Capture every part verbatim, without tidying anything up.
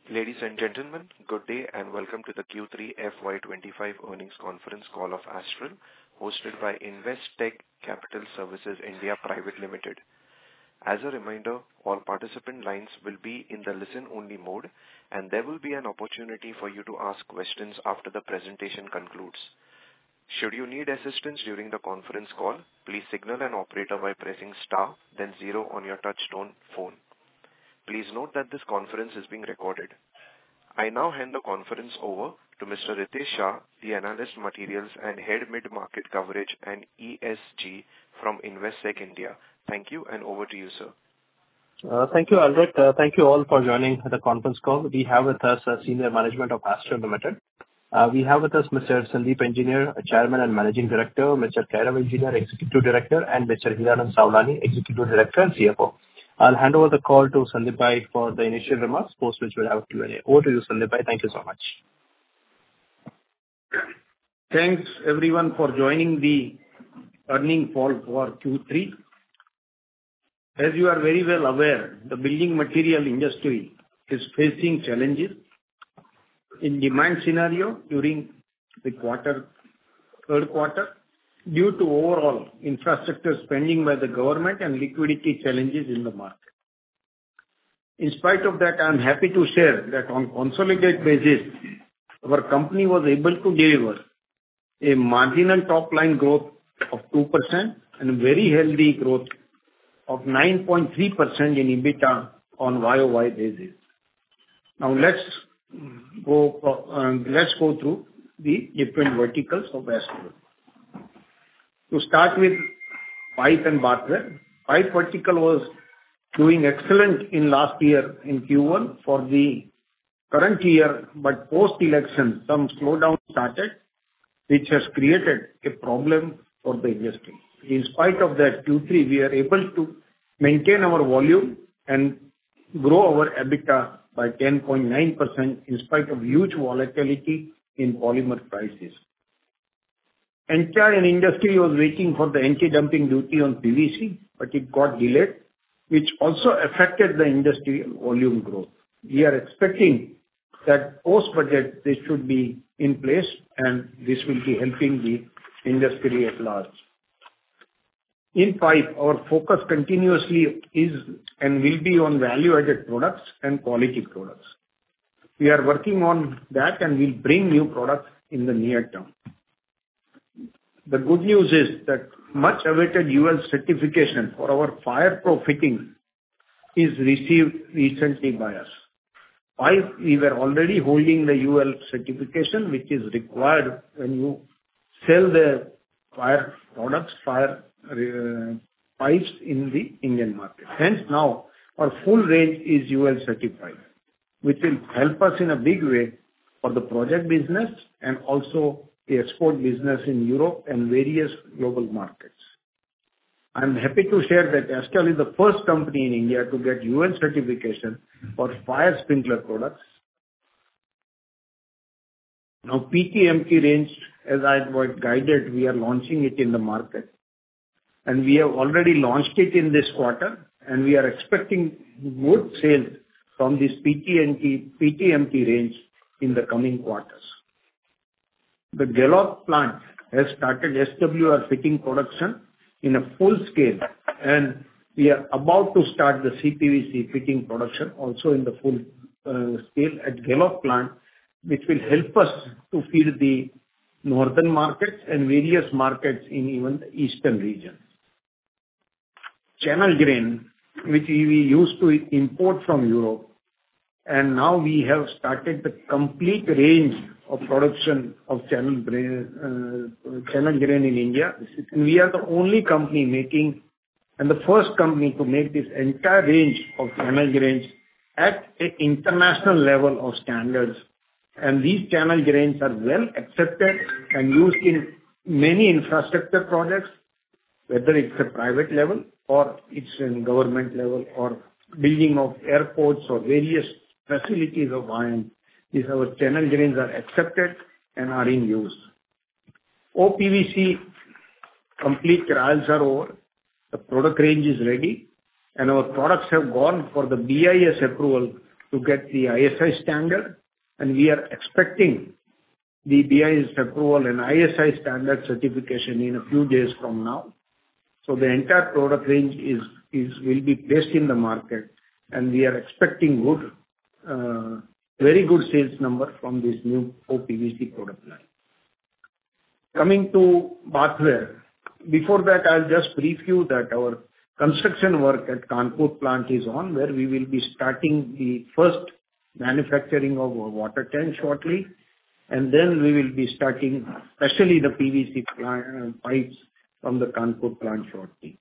Ladies and gentlemen, good day and welcome to the Q three F Y twenty-five earnings conference call of Astral, hosted by Investec Capital Services India Private Limited. As a reminder, all participant lines will be in the listen-only mode, and there will be an opportunity for you to ask questions after the presentation concludes. Should you need assistance during the conference call, please signal an operator by pressing star, then zero on your touch-tone phone. Please note that this conference is being recorded. I now hand the conference over to Mister Ritesh Shah, the Analyst Materials and Head Mid-Market Coverage and E S G from Investec India. Thank you, and over to you, sir. Uh, thank you, Albert. Uh, thank you all for joining the conference call. We have with us uh, senior management of Astral Limited. Uh, we have with us Mister Sandeep Engineer, Chairman and Managing Director, Mister Kairav Engineer, Executive Director, and Mister Hiranand Savlani, Executive Director and C F O. I'll hand over the call to Sandeep Bhai for the initial remarks, post which we'll have Q and A. Over to you, Sandeep Bhai. Thank you so much. Thanks, everyone, for joining the earnings call for Q three. As you are very well aware, the building material industry is facing challenges in demand scenario during the quarter, third quarter, due to overall infrastructure spending by the government and liquidity challenges in the market. In spite of that, I am happy to share that on consolidated basis, our company was able to deliver a marginal top-line growth of two percent and a very healthy growth of nine point three percent in EBITDA on Y O Y basis. Now let's go, uh, let's go through the different verticals of Astral. To start with pipe and bathware, pipe vertical was doing excellent in last year in Q one for the current year, but post-election some slowdown started, which has created a problem for the industry. In spite of that, Q three we are able to maintain our volume and grow our EBITDA by ten point nine percent in spite of huge volatility in polymer prices. Entire industry was waiting for the anti-dumping duty on P V C, but it got delayed, which also affected the industrial volume growth. We are expecting that post-budget this should be in place, and this will be helping the industry at large. In pipe, our focus continuously is and will be on value-added products and quality products. We are working on that and will bring new products in the near term. The good news is that much awaited U L certification for our FirePro fitting is received recently by us. Pipe, we were already holding the U L certification, which is required when you sell the fire products, fire uh, pipes in the Indian market. Hence now our full range is U L certified, which will help us in a big way for the project business and also the export business in Europe and various global markets. I'm happy to share that Astral is the first company in India to get U L certification for fire sprinkler products. Now P T M T range, as I had guided, we are launching it in the market, and we have already launched it in this quarter, and we are expecting good sales from this P T M T, P T M T range in the coming quarters. The Gallop plant has started S W R fitting production in a full scale, and we are about to start the C P V C fitting production also in the full uh, scale at Gallop plant, which will help us to feed the northern markets and various markets in even the eastern region. Channel drain, which we used to import from Europe, and now we have started the complete range of production of channel drain, uh, channel drain in India. We are the only company making and the first company to make this entire range of channel drains at an international level of standards. And these channel drains are well accepted and used in many infrastructure projects, whether it's a private level or it's in government level or building of airports or various facilities of iron. These our channel drains are accepted and are in use. O P V C complete trials are over. The product range is ready, and our products have gone for the B I S approval to get the I S I standard, and we are expecting the B I S approval and I S I standard certification in a few days from now. So the entire product range is is will be placed in the market, and we are expecting good, uh, very good sales number from this new O P V C product line. Coming to bathware. Before that, I'll just brief you that our construction work at Kanpur plant is on, where we will be starting the first manufacturing of a water tank shortly, and then we will be starting especially the P V C plant, uh, pipes from the Kanpur plant shortly.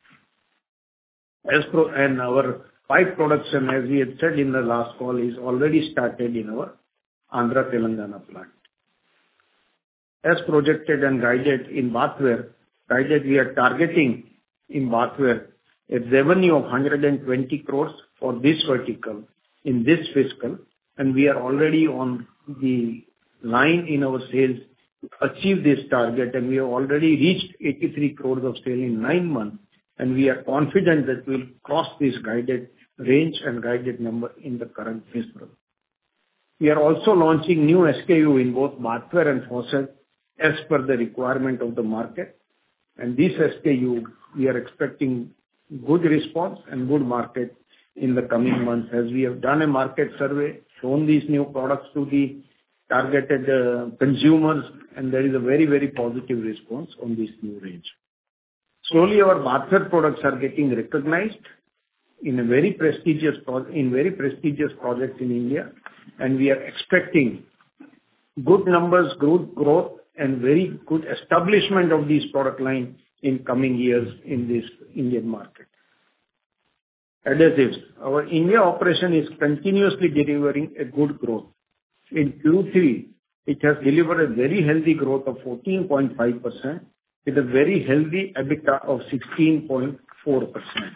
As pro, and our pipe production, as we had said in the last call, is already started in our Andhra Telangana plant. As projected and guided in bathware, guided we are targeting in bathware a revenue of one hundred twenty crores for this vertical in this fiscal, and we are already on the line in our sales to achieve this target, and we have already reached eighty-three crores of sale in nine months, and we are confident that we'll cross this guided range and guided number in the current fiscal. We are also launching new S K U in both bathware and faucet as per the requirement of the market, and this S K U, we are expecting good response and good market in the coming months, as we have done a market survey, shown these new products to the targeted uh, consumers, and there is a very, very positive response on this new range. Slowly, our bathware products are getting recognized in a very prestigious pro- in very prestigious projects in India, and we are expecting good numbers, good growth, and very good establishment of these product line in coming years in this Indian market. Adhesives. Our India operation is continuously delivering a good growth. In Q three, it has delivered a very healthy growth of fourteen point five percent with a very healthy EBITDA of sixteen point four percent.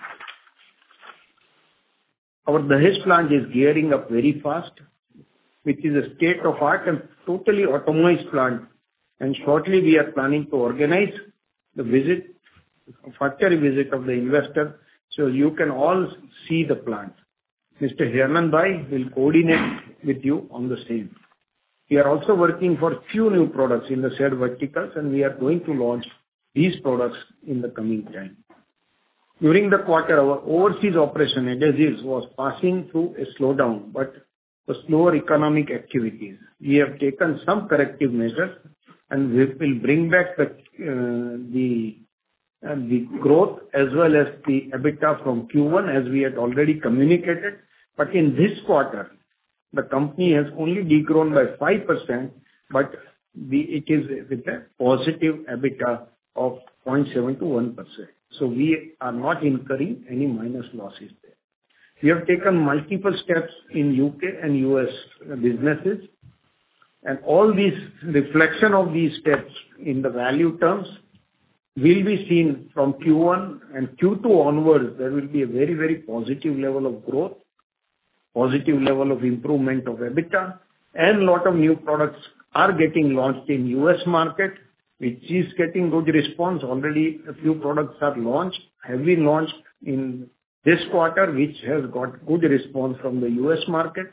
Our Dahej plant is gearing up very fast, which is a state-of-art and totally automated plant, and shortly we are planning to organize the visit, factory visit of the investor, so you can all see the plant. Mister Hiranand Bhai will coordinate with you on the same. We are also working for few new products in the said verticals, and we are going to launch these products in the coming time. During the quarter, our overseas operation adhesives was passing through a slowdown, but the slower economic activities. We have taken some corrective measures, and we will bring back the uh, the uh, the growth as well as the EBITDA from Q one, as we had already communicated. But in this quarter, the company has only degrown by five percent, but the, it is with a positive EBITDA of zero point seven to one percent. So we are not incurring any minus losses there. We have taken multiple steps in U K and U S businesses, and all these reflection of these steps in the value terms will be seen from Q one and Q two onwards. There will be a very, very positive level of growth, positive level of improvement of EBITDA, and a lot of new products are getting launched in U S market, which is getting good response. Already a few products are launched, have been launched in this quarter, which has got good response from the U S market.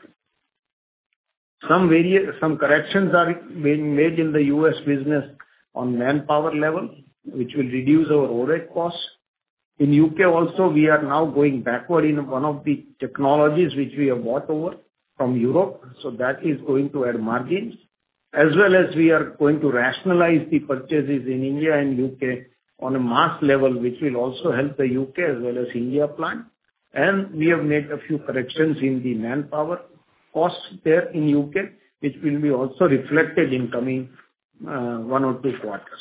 Some vari- some corrections are being made in the U S business on manpower level, which will reduce our overhead costs. In U K also, we are now going backward in one of the technologies which we have bought over from Europe, so that is going to add margins, as well as we are going to rationalize the purchases in India and U K on a mass level, which will also help the U K as well as India plant. And we have made a few corrections in the manpower costs there in U K, which will be also reflected in coming uh, one or two quarters.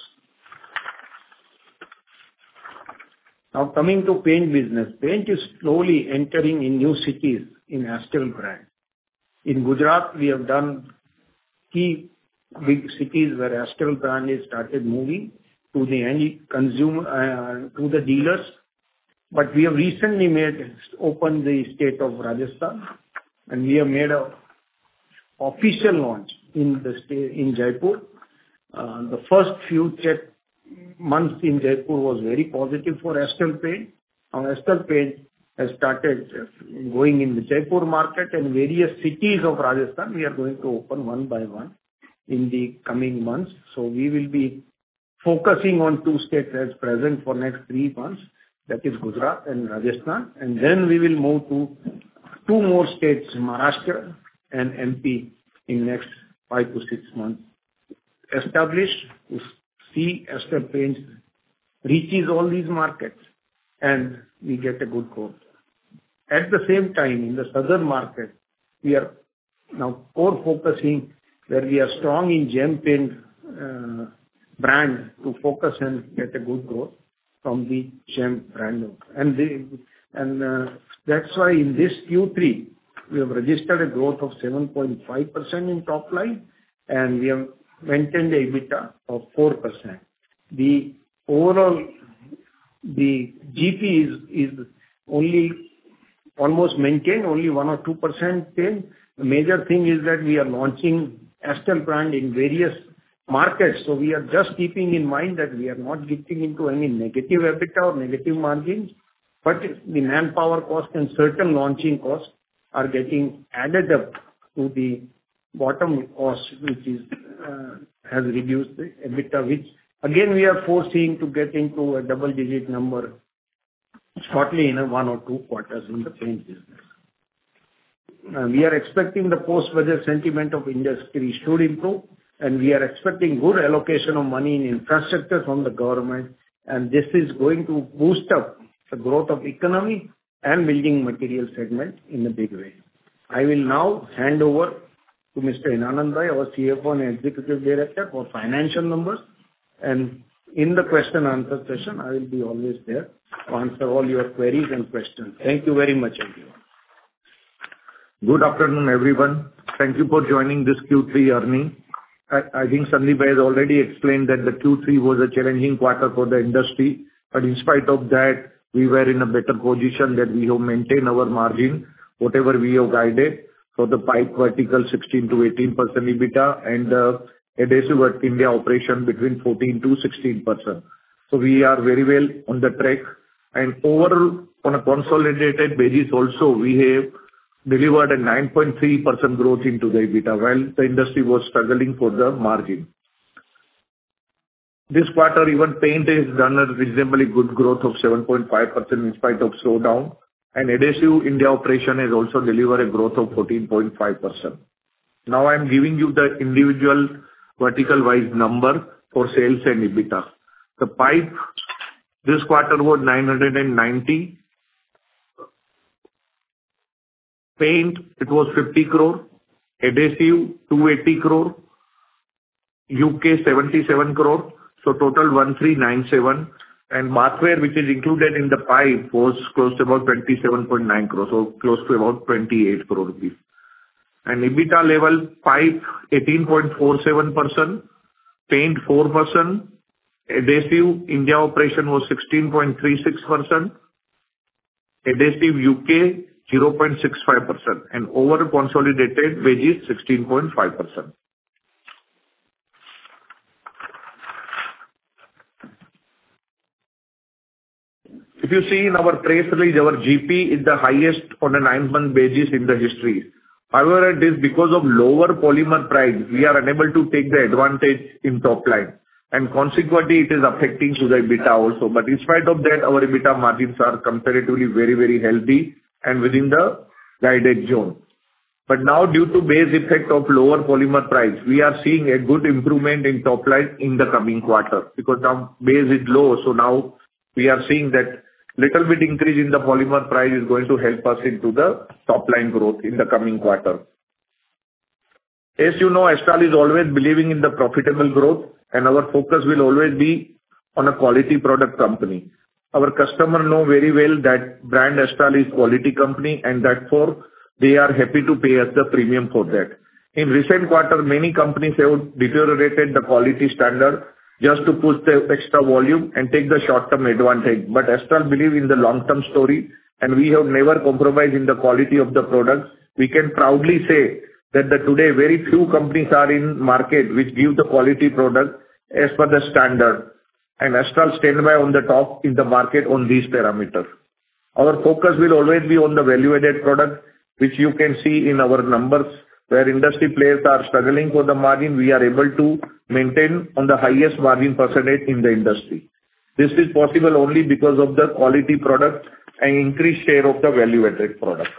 Now coming to paint business. Paint is slowly entering in new cities in Astral brand. In Gujarat, we have done key big cities where Astral brand is started moving to the end consumer, uh, to the dealers. But we have recently made, opened the state of Rajasthan, and we have made a official launch in the state, in Jaipur. Uh, the first few check months in Jaipur was very positive for Astral Paint. Now, Astral Paint has started going in the Jaipur market and various cities of Rajasthan. We are going to open one by one in the coming months. So we will be focusing on two states as present for next three months, that is Gujarat and Rajasthan. And then we will move to two more states, Maharashtra and M P, in next five to six months. Established to see Astral Paints reaches all these markets and we get a good growth. At the same time, in the southern market, we are now core focusing where we are strong in Gem Paint uh, brand to focus and get a good growth from the Gem brand. And, they, and uh, that's why in this Q three, we have registered a growth of seven point five percent in top line and we have maintained a EBITDA of four percent. The overall, the G P is, is only almost maintained, only one or two percent pain. The major thing is that we are launching Astral brand in various markets. So we are just keeping in mind that we are not getting into any negative EBITDA or negative margins, but the manpower cost and certain launching costs are getting added up to the bottom cost, which is uh, has reduced the EBITDA, which again we are foreseeing to get into a double-digit number shortly in a one or two quarters in the paint business. Uh, we are expecting the post-budget sentiment of industry should improve, and we are expecting good allocation of money in infrastructure from the government, and this is going to boost up the growth of economy and building material segment in a big way. I will now hand over to Mister Hinanand Bhai, our C F O and Executive Director, for financial numbers. And in the question and answer session, I will be always there to answer all your queries and questions. Thank you very much, everyone. Good afternoon, everyone. Thank you for joining this Q three earning. I, I think Sandeep Bhai has already explained that the Q three was a challenging quarter for the industry, but in spite of that, we were in a better position that we have maintained our margin, whatever we have guided. For the pipe vertical, sixteen to eighteen percent EBITDA, and uh, adhesive India operation between fourteen to sixteen percent. So we are very well on the track. And overall, on a consolidated basis also, we have delivered a nine point three percent growth into the EBITDA, while the industry was struggling for the margin. This quarter, even paint has done a reasonably good growth of seven point five percent in spite of slowdown. And adhesive India operation has also delivered a growth of fourteen point five percent. Now I am giving you the individual vertical-wise number for sales and EBITDA. The pipe this quarter was nine hundred ninety. Paint, it was fifty crore. Adhesive, two hundred eighty crore. U K, seventy-seven crore. So total one thousand three hundred ninety-seven. And bathware, which is included in the pipe, was close to about twenty-seven point nine crore, so close to about twenty-eight crore rupees. And EBITDA level, pipe eighteen point four seven percent, paint four percent, adhesive India operation was sixteen point three six percent, adhesive U K zero point six five percent, and overall consolidated wages sixteen point five percent. If you see in our press release, our G P is the highest on a nine-month basis in the history. However, it is because of lower polymer price, we are unable to take the advantage in top line, and consequently, it is affecting to the EBITDA also. But in spite of that, our EBITDA margins are comparatively very, very healthy and within the guided zone. But now, due to base effect of lower polymer price, we are seeing a good improvement in top line in the coming quarter, because now base is low, so now we are seeing that little bit increase in the polymer price is going to help us into the top line growth in the coming quarter. As you know, Astral is always believing in the profitable growth, and our focus will always be on a quality product company. Our customer know very well that brand Astral is quality company, and therefore they are happy to pay us the premium for that. In recent quarter, many companies have deteriorated the quality standard just to push the extra volume and take the short-term advantage. But Astral believe in the long-term story, and we have never compromised in the quality of the product. We can proudly say that the today very few companies are in market which give the quality product as per the standard, and Astral stand by on the top in the market on these parameters. Our focus will always be on the value-added product, which you can see in our numbers, where industry players are struggling for the margin, we are able to maintain on the highest margin percentage in the industry. This is possible only because of the quality product and increased share of the value-added product.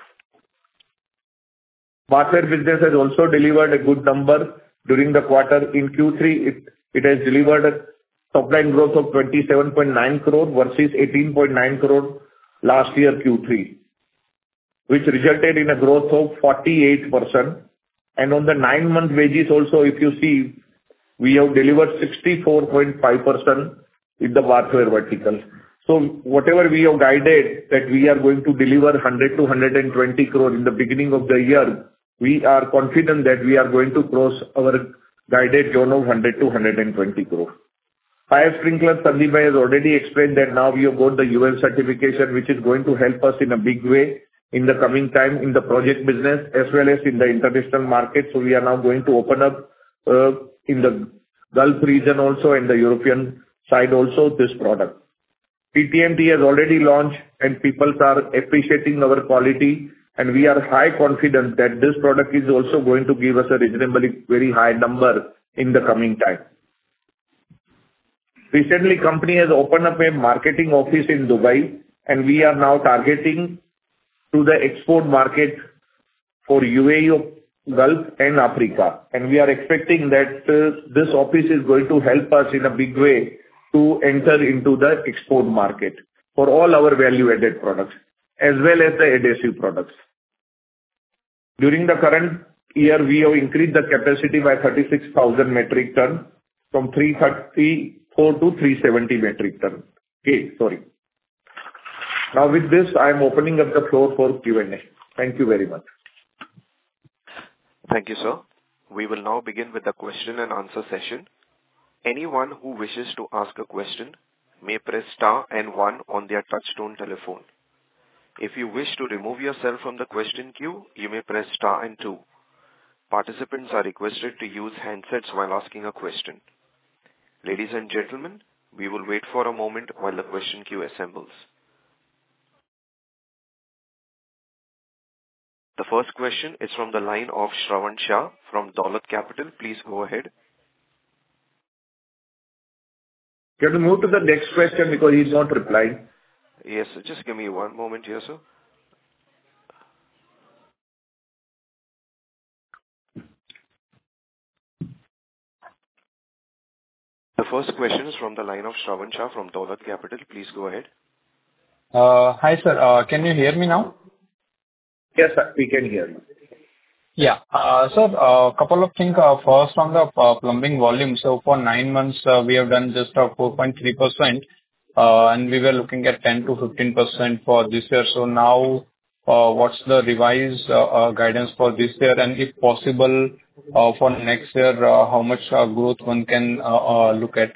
Bathware business has also delivered a good number during the quarter. In Q three, it, it has delivered a top line growth of twenty-seven point nine crore versus eighteen point nine crore last year Q three, which resulted in a growth of forty-eight percent. And on the nine-month basis also, if you see, we have delivered sixty-four point five percent in the bathware vertical. So whatever we have guided that we are going to deliver one hundred to one hundred twenty crore in the beginning of the year, we are confident that we are going to cross our guided zone of one hundred to one hundred twenty crore. Fire sprinkler, Sandeep has already explained that now we have got the U L certification, which is going to help us in a big way in the coming time in the project business as well as in the international market. So we are now going to open up uh, in the Gulf region also and the European side also this product. P T M T has already launched and people are appreciating our quality, and we are high confident that this product is also going to give us a reasonably very high number in the coming time. Recently, company has opened up a marketing office in Dubai, and we are now targeting to the export market for U A E, Gulf and Africa. And we are expecting that uh, this office is going to help us in a big way to enter into the export market for all our value-added products as well as the adhesive products. During the current year, we have increased the capacity by thirty-six thousand metric ton from three thirty-four to three seventy metric ton. Okay, sorry. Now with this, I am opening up the floor for Q and A. Thank you very much. Thank you, sir. We will now begin with the question and answer session. Anyone who wishes to ask a question may press star and one on their touchtone telephone. If you wish to remove yourself from the question queue, you may press star and two. Participants are requested to use handsets while asking a question. Ladies and gentlemen, we will wait for a moment while the question queue assembles. The first question is from the line of Shravan Shah from Dolat Capital. Please go ahead. You have to move to the next question because he's not replying. Yes, sir. Just give me one moment here, sir. The first question is from the line of Shravan Shah from Dolat Capital. Please go ahead. Uh, hi, sir. Uh, can you hear me now? Yes, sir. We can hear you. Yeah. Uh, sir, a uh, couple of things. Uh, first, on the uh, plumbing volume. So for nine months, uh, we have done just uh, four point three percent, uh, and we were looking at ten to fifteen percent for this year. So now, uh, what's the revised uh, uh, guidance for this year? And if possible, uh, for next year, uh, how much uh, growth one can uh, uh, look at?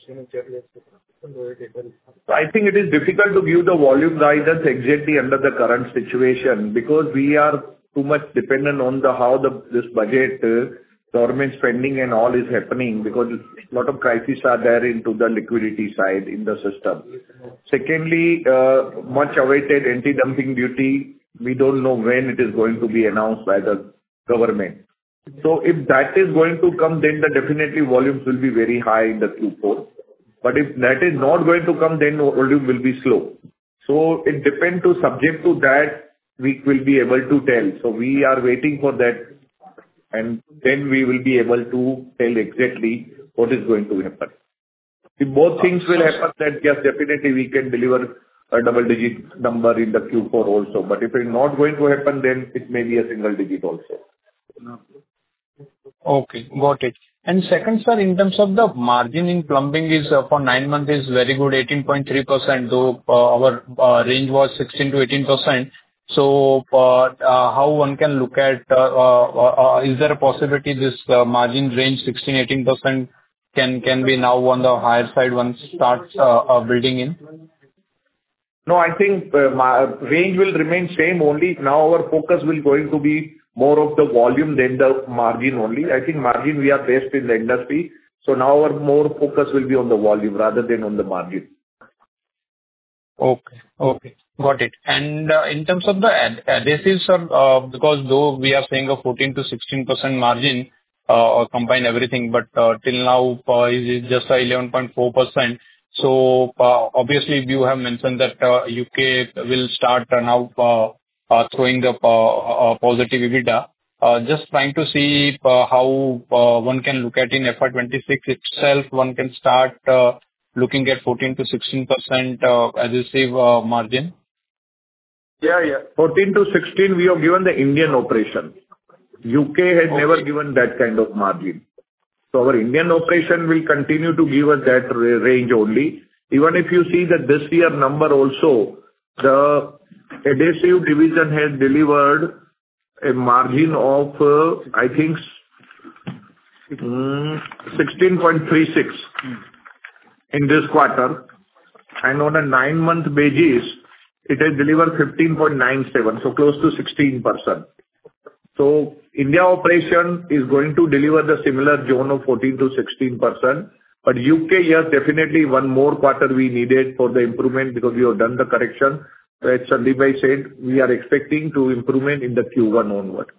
I think it is difficult to give the volume guidance exactly under the current situation because we are too much dependent on the how the this budget, uh, government spending and all is happening because a lot of crises are there into the liquidity side in the system. Secondly, uh, much awaited anti-dumping duty, we don't know when it is going to be announced by the government. So if that is going to come, then the definitely volumes will be very high in the Q four. But if that is not going to come, then volume will be slow. So it depends to subject to that, we will be able to tell. So we are waiting for that, and then we will be able to tell exactly what is going to happen. If both things will happen, then yes, definitely we can deliver a double-digit number in the Q four also. But if it's not going to happen, then it may be a single digit also. Okay, got it. And second, sir, in terms of the margin in plumbing is uh, for nine months is very good, eighteen point three percent, though uh, our uh, range was sixteen to eighteen percent. So, uh, uh, how one can look at, uh, uh, uh, is there a possibility this uh, margin range sixteen to eighteen percent can can be now on the higher side once starts uh, uh, building in? No, I think uh, my range will remain same only. Now our focus will going to be more of the volume than the margin only. I think margin we are best in the industry. So now our more focus will be on the volume rather than on the margin. Okay. Okay. Got it. And uh, in terms of the ad- adhesives, sir, uh, because though we are saying a fourteen to sixteen percent margin, uh, or combine everything, but uh, till now uh, is just a eleven point four percent. So uh, obviously you have mentioned that uh, U K will start uh, now uh, uh, throwing the uh, uh, positive EBITDA. Uh, Just trying to see uh, how uh, one can look at in F Y twenty-six itself, one can start uh, looking at fourteen to sixteen percent uh, adhesive uh, margin. Yeah, yeah. fourteen to sixteen, we have given the Indian operation. U K has Okay. never given that kind of margin. So our Indian operation will continue to give us that ra- range only. Even if you see that this year number also, the adhesive division has delivered a margin of, uh, I think, mm, sixteen point three six in this quarter, and on a nine-month basis, it has delivered fifteen point nine seven, so close to sixteen percent. So India operation is going to deliver the similar zone of fourteen to sixteen percent. But U K, yes, definitely one more quarter we needed for the improvement because we have done the correction. As Sandeep bhai said, we are expecting to improvement in the Q one onward.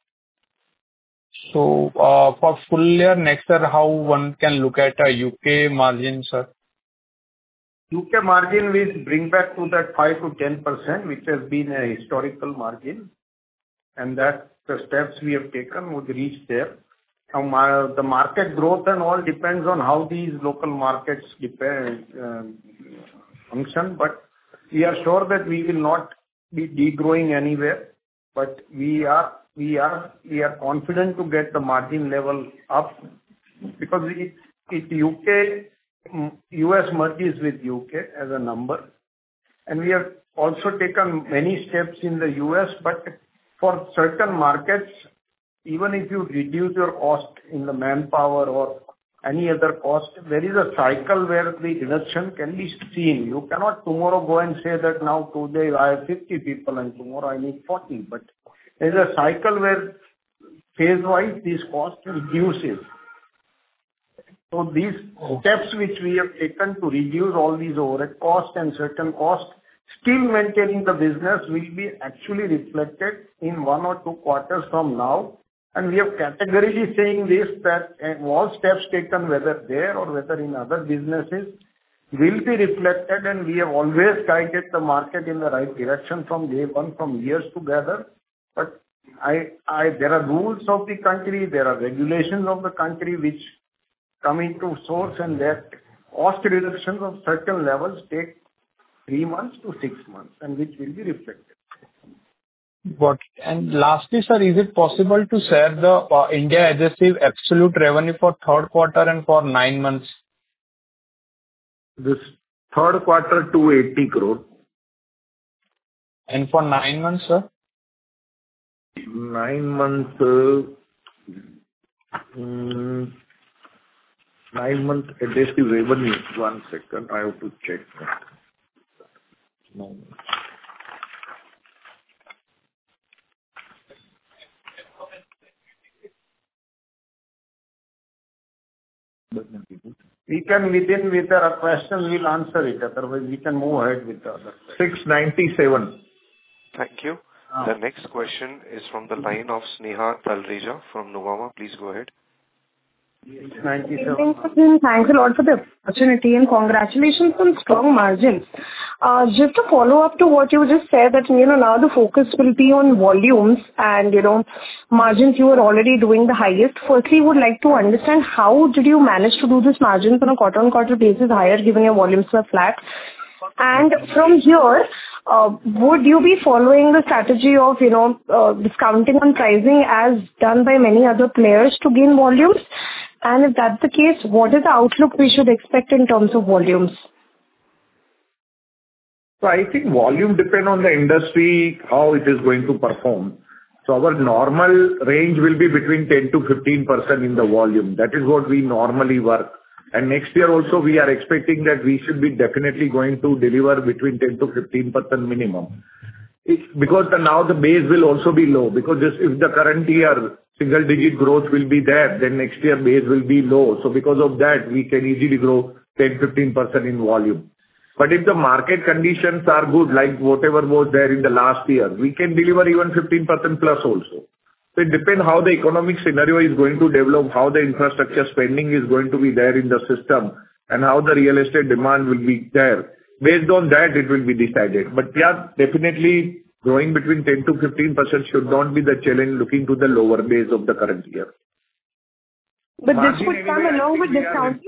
So uh, for full year next year, how one can look at a U K margin, sir? U K margin will bring back to that five to ten percent, which has been a historical margin, and that the steps we have taken would reach there. Now, ma- the market growth and all depends on how these local markets depend, uh, function, but we are sure that we will not be degrowing anywhere. But we are we are we are confident to get the margin level up, because it, it U K mm, U S merges with U K as a number, and we have also taken many steps in the U S. But for certain markets, even if you reduce your cost in the manpower or any other cost, there is a cycle where the reduction can be seen. You cannot tomorrow go and say that now today I have fifty people and tomorrow I need forty. But there is a cycle where phase-wise this cost reduces. So these steps which we have taken to reduce all these overhead costs and certain costs, still maintaining the business, will be actually reflected in one or two quarters from now. And we have categorically saying this, that uh, all steps taken, whether there or whether in other businesses, will be reflected, and we have always guided the market in the right direction from day one, from years together. But I, I, there are rules of the country, there are regulations of the country which come into source, and that cost reductions of certain levels take three months to six months, and which will be reflected. Got it. And lastly, sir, is it possible to share the uh, India adhesive absolute revenue for third quarter and for nine months? This third quarter, two hundred eighty crore. And for nine months, sir? Nine months, uh, mm, nine month adhesive revenue. One second, I have to check that. No. We can, within with a question, we'll answer it. Otherwise, we can move ahead with the other question. six ninety-seven. Thank you. Ah. The next question is from the line of Sneha Talreja from Nuvama. Please go ahead. ninety-seven. Thanks a lot for the opportunity, and congratulations on strong margins. Uh, Just to follow up to what you just said, that, you know, now the focus will be on volumes and, you know, margins you were already doing the highest. Firstly, would like to understand how did you manage to do this margins on a quarter-on-quarter basis higher, given your volumes were flat? And from here, uh, would you be following the strategy of, you know, uh, discounting on pricing as done by many other players to gain volumes? And if that's the case, what is the outlook we should expect in terms of volumes? So I think volume depend on the industry, how it is going to perform. So our normal range will be between ten to fifteen percent in the volume. That is what we normally work. And next year also, we are expecting that we should be definitely going to deliver between ten to fifteen percent minimum. It's because the, now the base will also be low, because this, if the current year single digit growth will be there, then next year base will be low. So because of that, we can easily grow ten to fifteen percent in volume. But if the market conditions are good, like whatever was there in the last year, we can deliver even fifteen percent plus also. So it depends how the economic scenario is going to develop, how the infrastructure spending is going to be there in the system, and how the real estate demand will be there. Based on that, it will be decided. But yeah, definitely growing between ten to fifteen percent should not be the challenge looking to the lower base of the current year. But this would come along with discounting?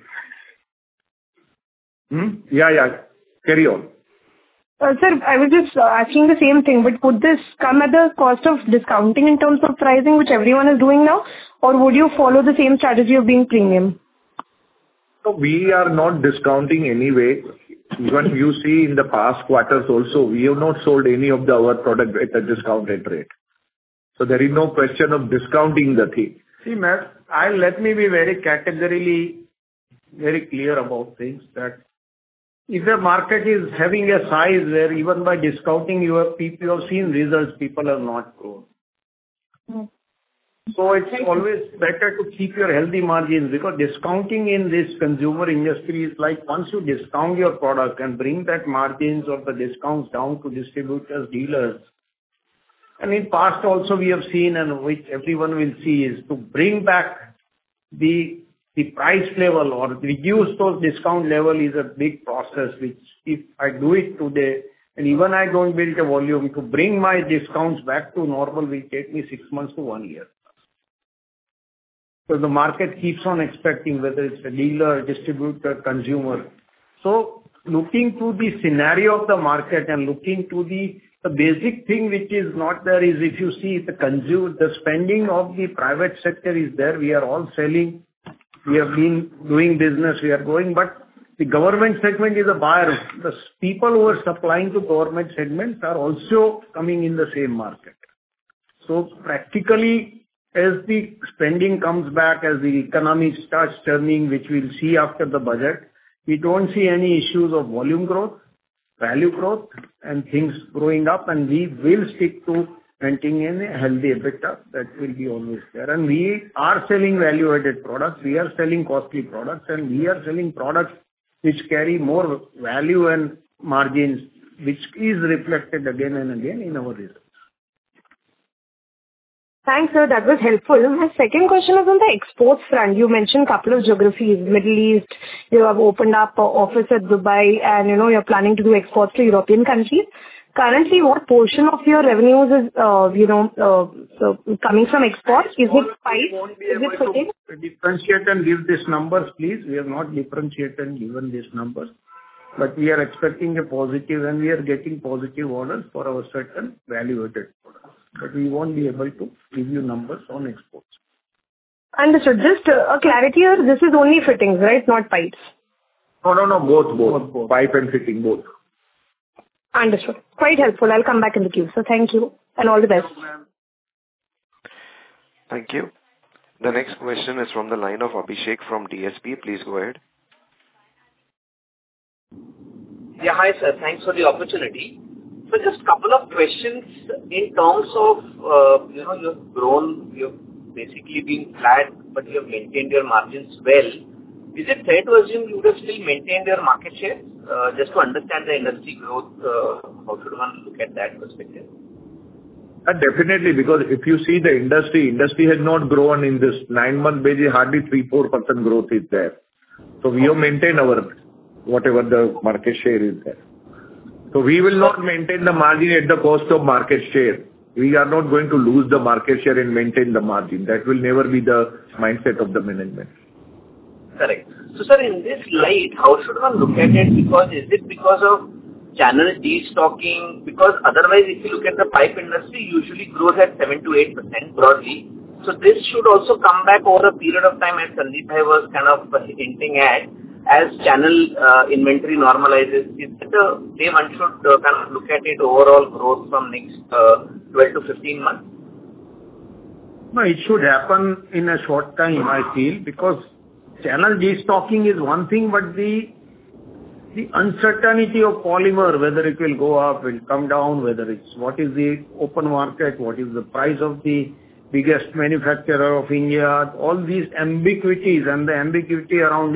Hmm? Yeah, yeah. Carry on. Uh, sir, I was just uh, asking the same thing, but would this come at the cost of discounting in terms of pricing, which everyone is doing now, or would you follow the same strategy of being premium? So we are not discounting anyway. Even you see in the past quarters also, we have not sold any of the our product at a discounted rate. So there is no question of discounting the thing. See, Matt, I let me be very categorically very clear about things that if the market is having a size where even by discounting you have people you have seen results, people have not grown. Mm. So it's always better to keep your healthy margins, because discounting in this consumer industry is like once you discount your product and bring that margins or the discounts down to distributors, dealers. And in past also we have seen, and which everyone will see, is to bring back the the price level or reduce those discount level is a big process, which if I do it today, and even I don't build a volume, to bring my discounts back to normal will take me six months to one year. So the market keeps on expecting, whether it's a dealer, distributor, consumer. So looking to the scenario of the market and looking to the, the basic thing which is not there is, if you see the consumer, the spending of the private sector is there. We are all selling. We have been doing business. We are going, but the government segment is a buyer. The people who are supplying to government segments are also coming in the same market. So practically, as the spending comes back, as the economy starts turning, which we'll see after the budget, we don't see any issues of volume growth, value growth, and things growing up, and we will stick to maintaining a healthy EBITDA. That will be always there. And we are selling value-added products, we are selling costly products, and we are selling products which carry more value and margins, which is reflected again and again in our results. Thanks, sir. That was helpful. My second question is on the exports front. You mentioned a couple of geographies, Middle East. You have opened up an office at Dubai, and you know you're planning to do exports to European countries. Currently, what portion of your revenues is, uh, you know, uh, so coming from exports? Is it five? Is it fifteen? Differentiate and give these numbers, please. We have not differentiated and given these numbers, but we are expecting a positive, and we are getting positive orders for our certain value-added products. But we won't be able to give you numbers on exports. Understood. Just uh, a clarity here, this is only fittings, right? Not pipes. No, no, no, both, both. both, both. Pipe and fitting, both. Understood. Quite helpful. I'll come back in the queue. So thank you and all the best. Thank you. The next question is from the line of Abhishek from D S P. Please go ahead. Yeah, hi sir. Thanks for the opportunity. So just a couple of questions in terms of, uh, you know, you've grown, you've basically been flat, but you have maintained your margins well. Is it fair to assume you would have still maintained your market share? Uh, just to understand the industry growth, uh, how should one look at that perspective? Uh, definitely, because if you see the industry, industry has not grown in this nine-month basis, hardly three to four percent growth is there. So we have maintained our, whatever the market share is there. So we will not maintain the margin at the cost of market share. We are not going to lose the market share and maintain the margin. That will never be the mindset of the management. Correct. So sir, in this light, how should one look at it? Because is it because of channel destocking? Because otherwise, if you look at the pipe industry, usually grows at seven to eight percent broadly. So this should also come back over a period of time, as Sandeep Bhai was kind of hinting at, as channel uh, inventory normalizes. Is it a way one should uh, kind of look at it, overall growth from next uh, twelve to fifteen months? No, it should happen in a short time, I feel, because channel destocking is one thing, but the the uncertainty of polymer, whether it will go up, will come down, whether it's what is the open market, what is the price of the biggest manufacturer of India, all these ambiguities and the ambiguity around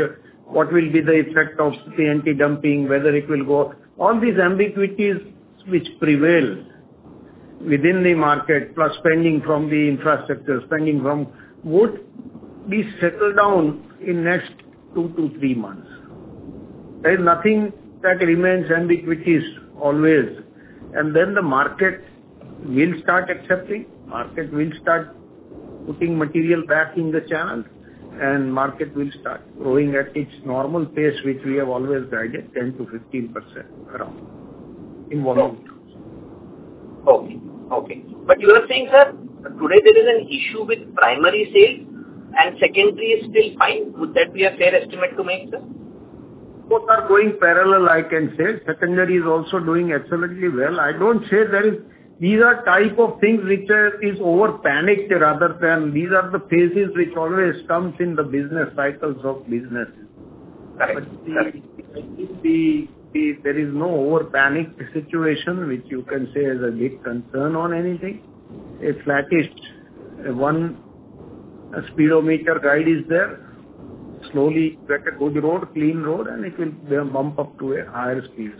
what will be the effect of the anti-dumping, whether it will go. All these ambiguities which prevail within the market, plus spending from the infrastructure, spending from, would be settled down in next two to three months. There is nothing that remains ambiguities always. And then the market will start accepting, market will start putting material back in the channel, and market will start growing at its normal pace, which we have always guided, ten to fifteen percent around in volume terms. Okay. Okay. But you are saying, sir, today there is an issue with primary sales and secondary is still fine. Would that be a fair estimate to make, sir? Both are going parallel, I can say. Secondary is also doing excellently well. I don't say there is. These are type of things which are, is over panicked rather than these are the phases which always comes in the business cycles of business. Correct. But the, I think the, the, there is no over panicked situation which you can say is a big concern on anything. A flattish uh, one a speedometer guide is there. Slowly get a good road, clean road, and it will bump up to a higher speed.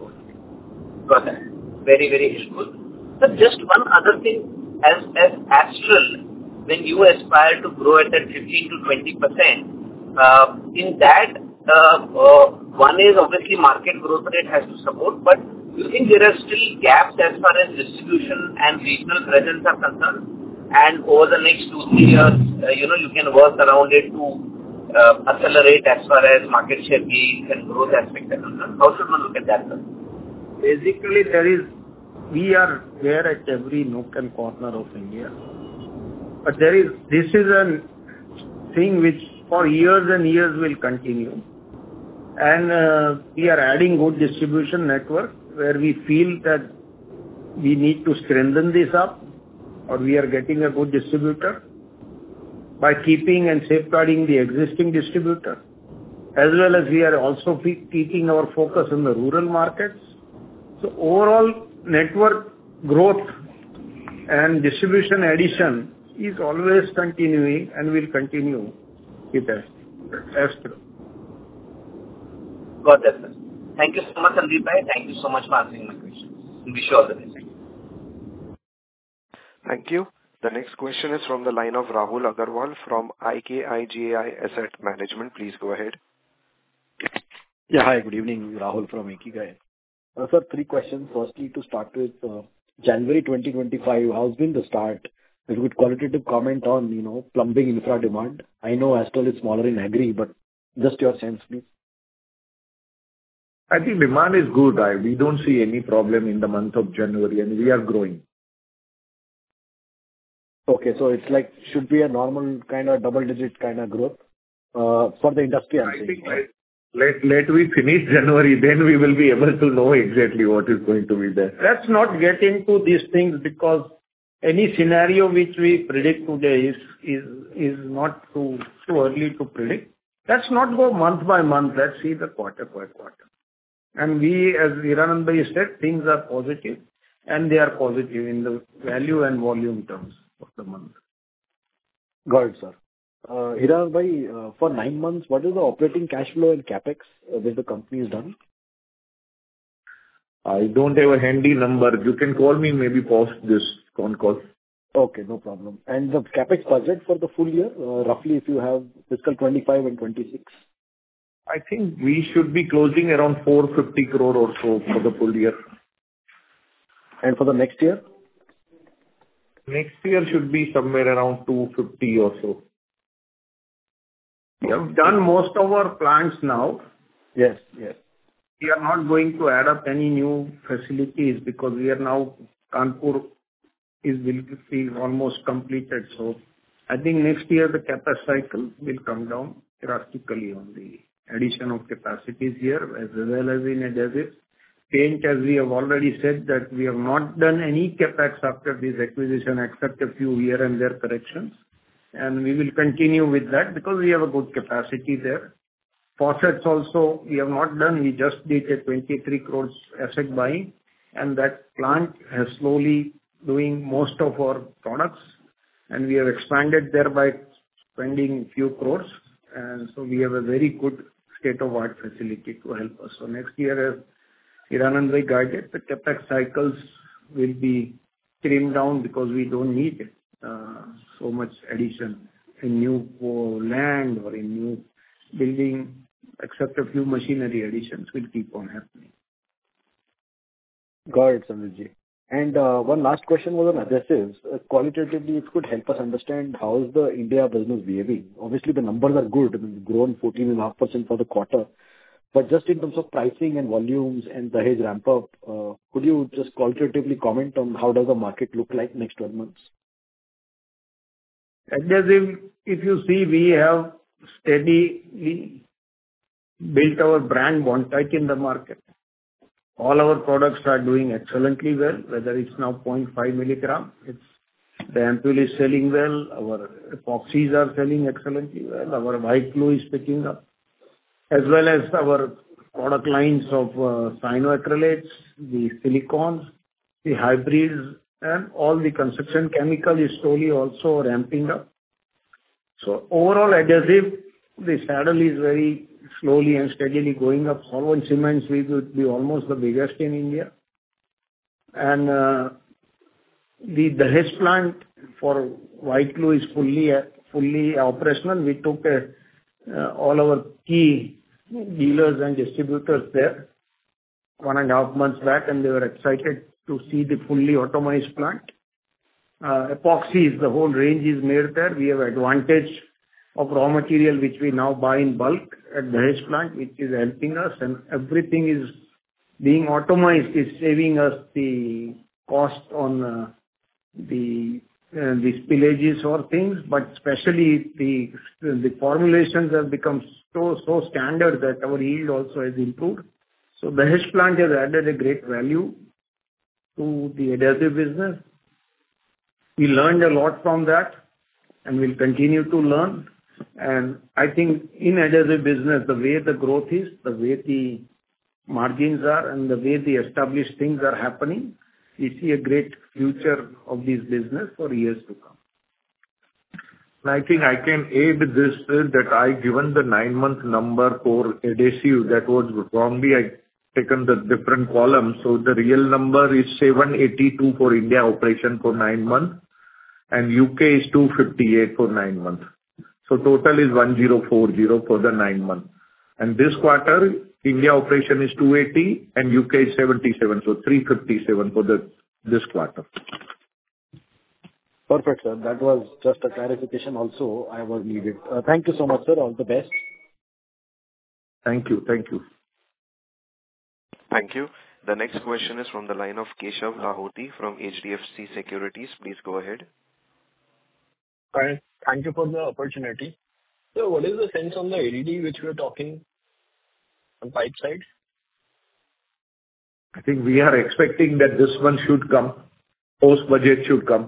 Got that. Very, very useful. So just one other thing, as as Astral, when you aspire to grow at that fifteen to twenty percent, uh, in that, uh, uh, one is obviously market growth rate has to support, but you think there are still gaps as far as distribution and regional presence are concerned? And over the next two, three years, uh, you know, you can work around it to uh, accelerate as far as market share gains and growth aspect are concerned. How should one look at that, sir? Basically, there is, we are there at every nook and corner of India. But there is, this is a thing which for years and years will continue. And uh, we are adding good distribution network where we feel that we need to strengthen this up, or we are getting a good distributor by keeping and safeguarding the existing distributor, as well as we are also keeping our focus on the rural markets. So overall network growth and distribution addition is always continuing and will continue with Astral. Got that, sir. Thank you so much, Sandeep bhai. Thank you so much for answering my questions. Wish you all the best. Thank you. The next question is from the line of Rahul Agarwal from I K I G A I Asset Management. Please go ahead. Yeah, hi, good evening. Rahul from Ikigai. Uh, sir, three questions. Firstly, to start with, uh, January twenty twenty-five, how's been the start? If you could qualitative comment on, you know, plumbing infra demand. I know Astral is smaller in agri, but just your sense, please. I think demand is good. I, we don't see any problem in the month of January, and we are growing. Okay, so it's like, should be a normal kind of double-digit kind of growth uh, for the industry, I'm I saying. think let, let, let we finish January, then we will be able to know exactly what is going to be there. Let's not get into these things because any scenario which we predict today is is is not too too early to predict. Let's not go month by month. Let's see the quarter by quarter. And we, as Hiranand bhai said, things are positive, and they are positive in the value and volume terms of the month. Got it, sir. Uh, Hiranand bhai, uh, for nine months, what is the operating cash flow and capex uh, which the company has done? I don't have a handy number. You can call me maybe post this phone call. Okay, no problem. And the capex budget for the full year, uh, roughly if you have fiscal twenty-five and twenty-six? I think we should be closing around four hundred fifty crore or so for the full year. And for the next year? Next year should be somewhere around two hundred fifty or so. We have done most of our plants now. Yes, yes. We are not going to add up any new facilities because we are now, Kanpur is will be almost completed. So I think next year the CapEx cycle will come down drastically on the addition of capacities here as well as in adhesives. Paint, as we have already said, that we have not done any CapEx after this acquisition except a few here and there corrections. And we will continue with that because we have a good capacity there. Faucets also, we have not done. We just did a twenty-three crores asset buying, and that plant has slowly doing most of our products, and we have expanded there by spending few crores. And so we have a very good state-of-the-art facility to help us. So next year, as Hiranand Bhai guided, the CapEx cycles will be trimmed down because we don't need uh, so much addition in new uh, land or in new building, except a few machinery additions will keep on happening. Got it, Sandeep. And uh, one last question was on adhesives. Uh, qualitatively, it could help us understand how is the India business behaving. Obviously, the numbers are good. I mean, grown fourteen point five percent for the quarter. But just in terms of pricing and volumes and the Dahej ramp up, uh, could you just qualitatively comment on how does the market look like next twelve months? Adhesive, if you see, we have steadily built our brand Bondtite in the market. All our products are doing excellently well, whether it's now zero point five milligram. It's the ampule is selling well. Our epoxies are selling excellently well. Our white glue is picking up, as well as our product lines of uh, cyanoacrylates, the silicones, the hybrids, and all the construction chemical is slowly also ramping up. So overall adhesive, the saddle is very slowly and steadily going up. Solvent cements, we would be almost the biggest in India. And uh, the Dahej plant for white glue is fully fully operational. We took uh, uh, all our key dealers and distributors there one and a half months back, and they were excited to see the fully automized plant. Uh, epoxies, the whole range is made there. We have advantage of raw material which we now buy in bulk at the Dahej plant, which is helping us, and everything is being automized, is saving us the cost on uh, the uh, the spillages or things, but especially the the formulations have become so so standard that our yield also has improved. So the Dahej plant has added a great value to the adhesive business. We learned a lot from that and will continue to learn. And I think in adhesive business, the way the growth is, the way the margins are, and the way the established things are happening, we see a great future of this business for years to come. I think I can add this, uh, that I given the nine-month number for adhesive, that was wrongly I taken the different columns. So the real number is seven eighty-two for India operation for nine months, and U K is two fifty-eight for nine months. So total is one thousand forty for the nine months. And this quarter, India operation is two eighty and U K is seventy-seven, so three fifty-seven for the this quarter. Perfect, sir. That was just a clarification also I was needed. Uh, thank you so much, sir. All the best. Thank you. Thank you. Thank you. The next question is from the line of Keshav Lahoti from H D F C Securities. Please go ahead. Hi. Thank you for the opportunity. So what is the sense on the L E D which we are talking on pipe side? I think we are expecting that this one should come. Post-budget should come.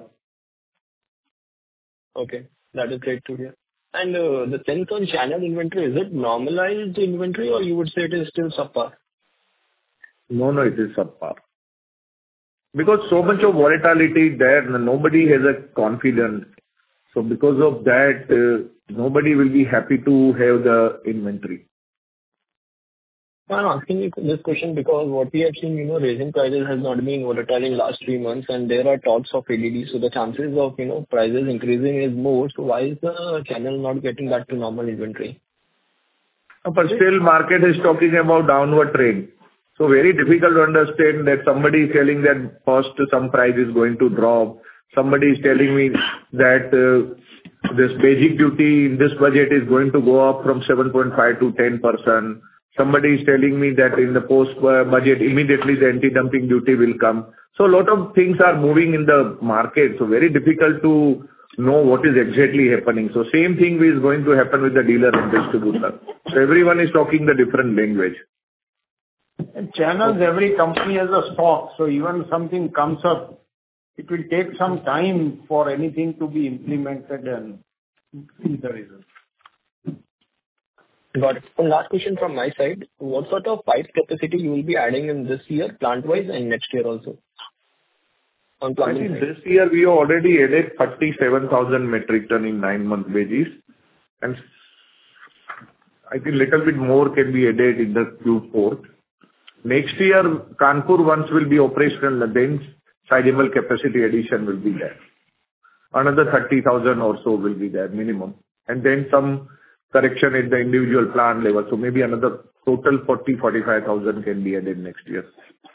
Okay. That is great to hear. And uh, the sense on channel inventory, is it normalized inventory or you would say it is still subpar? No, no, it is subpar. Because so much of volatility there, nobody has a confidence. So because of that, uh, nobody will be happy to have the inventory. I'm asking you this question because what we have seen, you know, raising prices has not been volatile in last three months, and there are talks of L E D. So the chances of, you know, prices increasing is more. So why is the channel not getting back to normal inventory? But still market is talking about downward trend. So very difficult to understand that somebody is telling that first some price is going to drop. Somebody is telling me that uh, this basic duty in this budget is going to go up from seven point five to ten percent. Somebody is telling me that in the post-budget, immediately the anti-dumping duty will come. So a lot of things are moving in the market. So very difficult to know what is exactly happening. So same thing is going to happen with the dealer and distributor. So everyone is talking the different language. And channels, every company has a stock. So even something comes up, it will take some time for anything to be implemented and see the result. Got it. One last question from my side. What sort of pipe capacity you will be adding in this year, plant-wise, and next year also? On I think this year we already added thirty-seven thousand metric ton in nine-month basis. And I think little bit more can be added in the Q four. Next year, Kanpur once will be operational, and then sizable capacity addition will be there. Another thirty thousand or so will be there, minimum, and then some correction at the individual plant level. So maybe another total forty forty-five thousand can be added next year.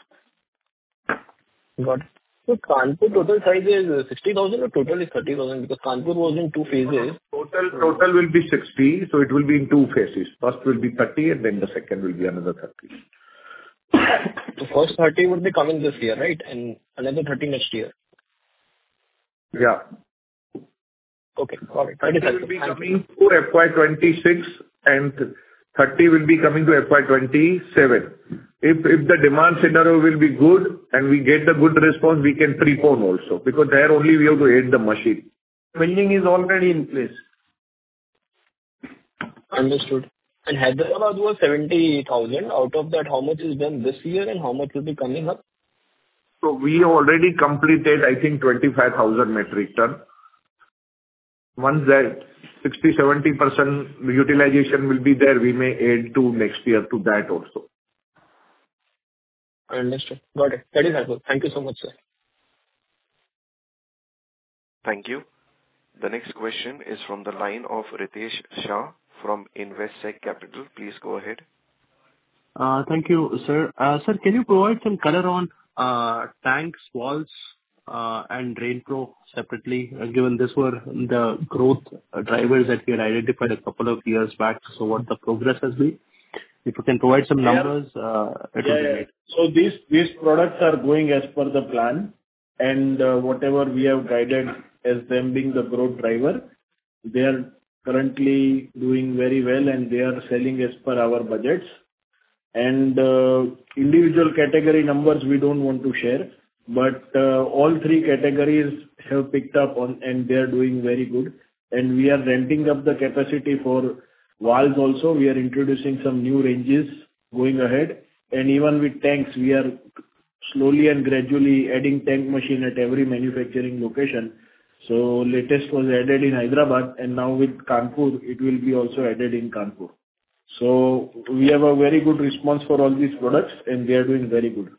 Got it. So Kanpur total size is sixty thousand or total is thirty thousand? Because Kanpur was in two phases. Total, total will be sixty, so it will be in two phases. First will be thirty, and then the second will be another thirty. The first thirty would be coming this year, right? And another thirty next year. Yeah. Okay, got it. thirty will be coming to F Y twenty-six, and thirty will be coming to F Y twenty-seven. If if the demand scenario will be good and we get the good response, we can prepone also, because there only we have to add the machine. Building is already in place. Understood. And Hyderabad was seventy thousand. Out of that, how much is done this year and how much will be coming up? So we already completed, I think, twenty-five thousand metric ton. Once that sixty to seventy percent utilization will be there, we may add to next year to that also. I understood. Got it. That is helpful. Thank you so much, sir. Thank you. The next question is from the line of Ritesh Shah from Investec Capital. Please go ahead. Uh, Thank you, sir. Uh, Sir, can you provide some color on uh, tanks, walls, uh, and RainPro separately, uh, given this were the growth uh, drivers that we had identified a couple of years back? So what the progress has been? If you can provide some numbers, uh, it would be great. So these, these products are going as per the plan, and uh, whatever we have guided as them being the growth driver, they are currently doing very well, and they are selling as per our budgets. And uh, individual category numbers we don't want to share, but uh, all three categories have picked up on, and they are doing very good. And we are ramping up the capacity for valves also. We are introducing some new ranges going ahead, and even with tanks, we are slowly and gradually adding tank machine at every manufacturing location. So latest was added in Hyderabad, and now with Kanpur, it will be also added in Kanpur. So we have a very good response for all these products, and they are doing very good.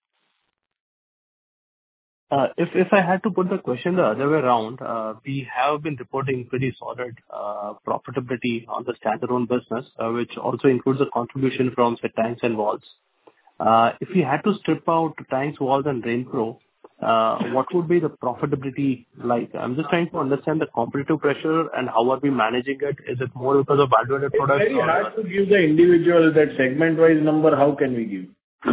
Uh, If if I had to put the question the other way around, uh, we have been reporting pretty solid uh, profitability on the standalone business, uh, which also includes a contribution from, say, tanks and valves. Uh, If we had to strip out tanks, valves, and RainPro, uh, what would be the profitability like? I'm just trying to understand the competitive pressure and how are we managing it. Is it more because of value-added products? It's very hard to give the individual, that segment-wise number. How can we give?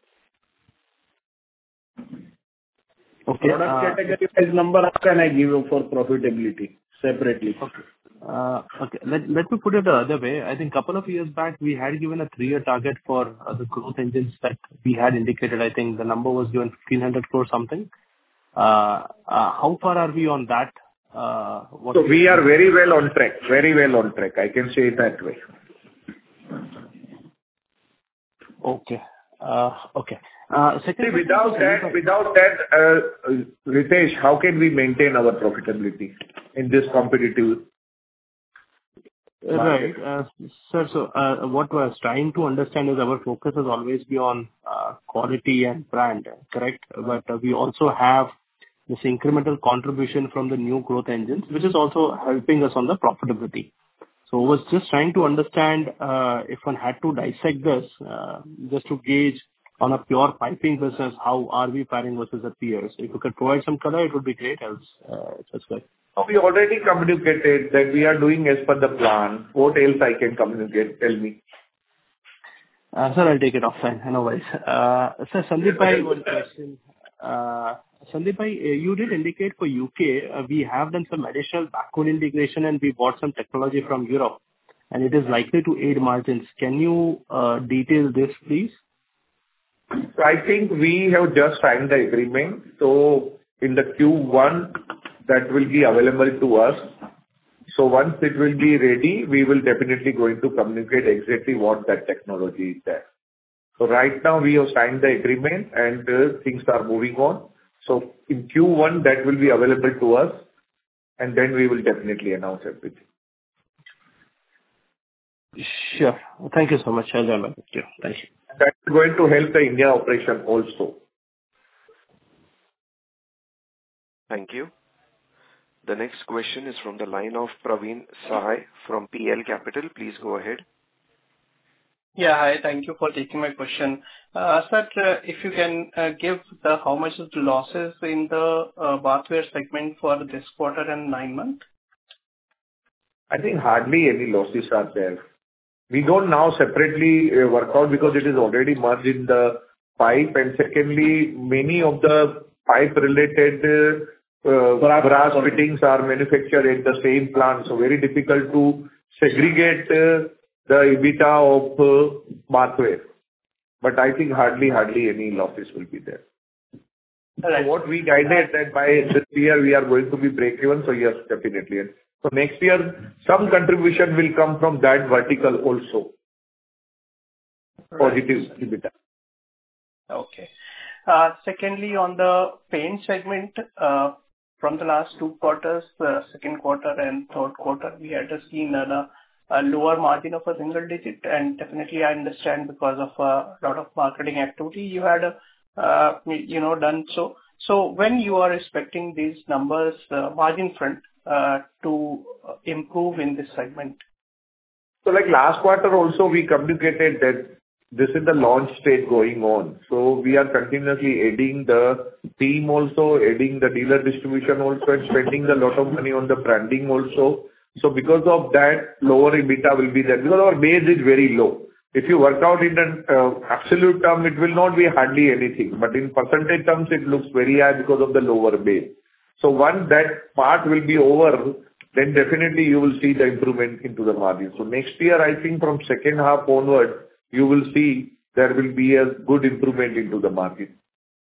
Okay. Product uh, category-wise number, how can I give you for profitability separately? Okay. Uh, Okay. Let let me put it the other way. I think couple of years back, we had given a three-year target for uh, the growth engines that we had indicated. I think the number was given fifteen hundred crore something. Uh, uh, How far are we on that? Uh, What So we are very well on track. Very well on track. I can say it that way. Okay. Uh, Okay. Uh, Second See, question without was- that, without that, uh, uh, Ritesh, how can we maintain our profitability in this competitive? Right. Uh, Sir, so uh, what I was trying to understand is our focus has always been on uh, quality and brand, correct? But uh, we also have this incremental contribution from the new growth engines, which is also helping us on the profitability. So I was just trying to understand uh, if one had to dissect this, uh, just to gauge on a pure piping business, how are we faring versus the peers? If you could provide some color, it would be great. Else, uh, just like. We already communicated that we are doing as per the plan. What else I can communicate? Tell me. Uh, Sir, I'll take it offline. No worries. Uh, Sir, Sandeep bhai, one question. Uh, Sandeep bhai, uh, you did indicate for U K, uh, we have done some additional backward integration, and we bought some technology from Europe, and it is likely to aid margins. Can you uh, detail this, please? So I think we have just signed the agreement. So in the Q one, that will be available to us. So once it will be ready, we will definitely going to communicate exactly what that technology is there. So right now we have signed the agreement, and uh, things are moving on. So in Q one, that will be available to us, and then we will definitely announce everything. Sure. Thank you so much. I'll join back with you. Thank you. That's going to help the India operation also. Thank you. The next question is from the line of Praveen Sahay from P L Capital. Please go ahead. Yeah, hi. Thank you for taking my question. Uh, Sir, uh, if you can uh, give the how much is the losses in the uh, bathware segment for this quarter and nine months? I think hardly any losses are there. We don't now separately uh, work out because it is already merged in the pipe. And secondly, many of the pipe-related uh, uh, brass fittings are manufactured at the same plant, so very difficult to segregate uh, the EBITDA of uh, bathware. But I think hardly, hardly any losses will be there. Right. So what we guided that by this year we are going to be break-even, so yes, definitely. So next year, some contribution will come from that vertical also. Positive EBITDA. Okay. Uh, Secondly, on the paint segment, uh, from the last two quarters, uh, second quarter and third quarter, we had seen a a lower margin of a single digit, and definitely I understand because of a lot of marketing activity you had, uh, you know, done so. So when you are expecting these numbers, uh, margin front, uh, to improve in this segment? So like last quarter also, we communicated that this is the launch stage going on. So we are continuously adding the team also, adding the dealer distribution also, and spending a lot of money on the branding also. So because of that, lower EBITDA will be there, because our base is very low. If you work out in an uh, absolute term, it will not be hardly anything, but in percentage terms, it looks very high because of the lower base. So once that part will be over, then definitely you will see the improvement into the margin. So next year, I think from second half onward, you will see there will be a good improvement into the margin.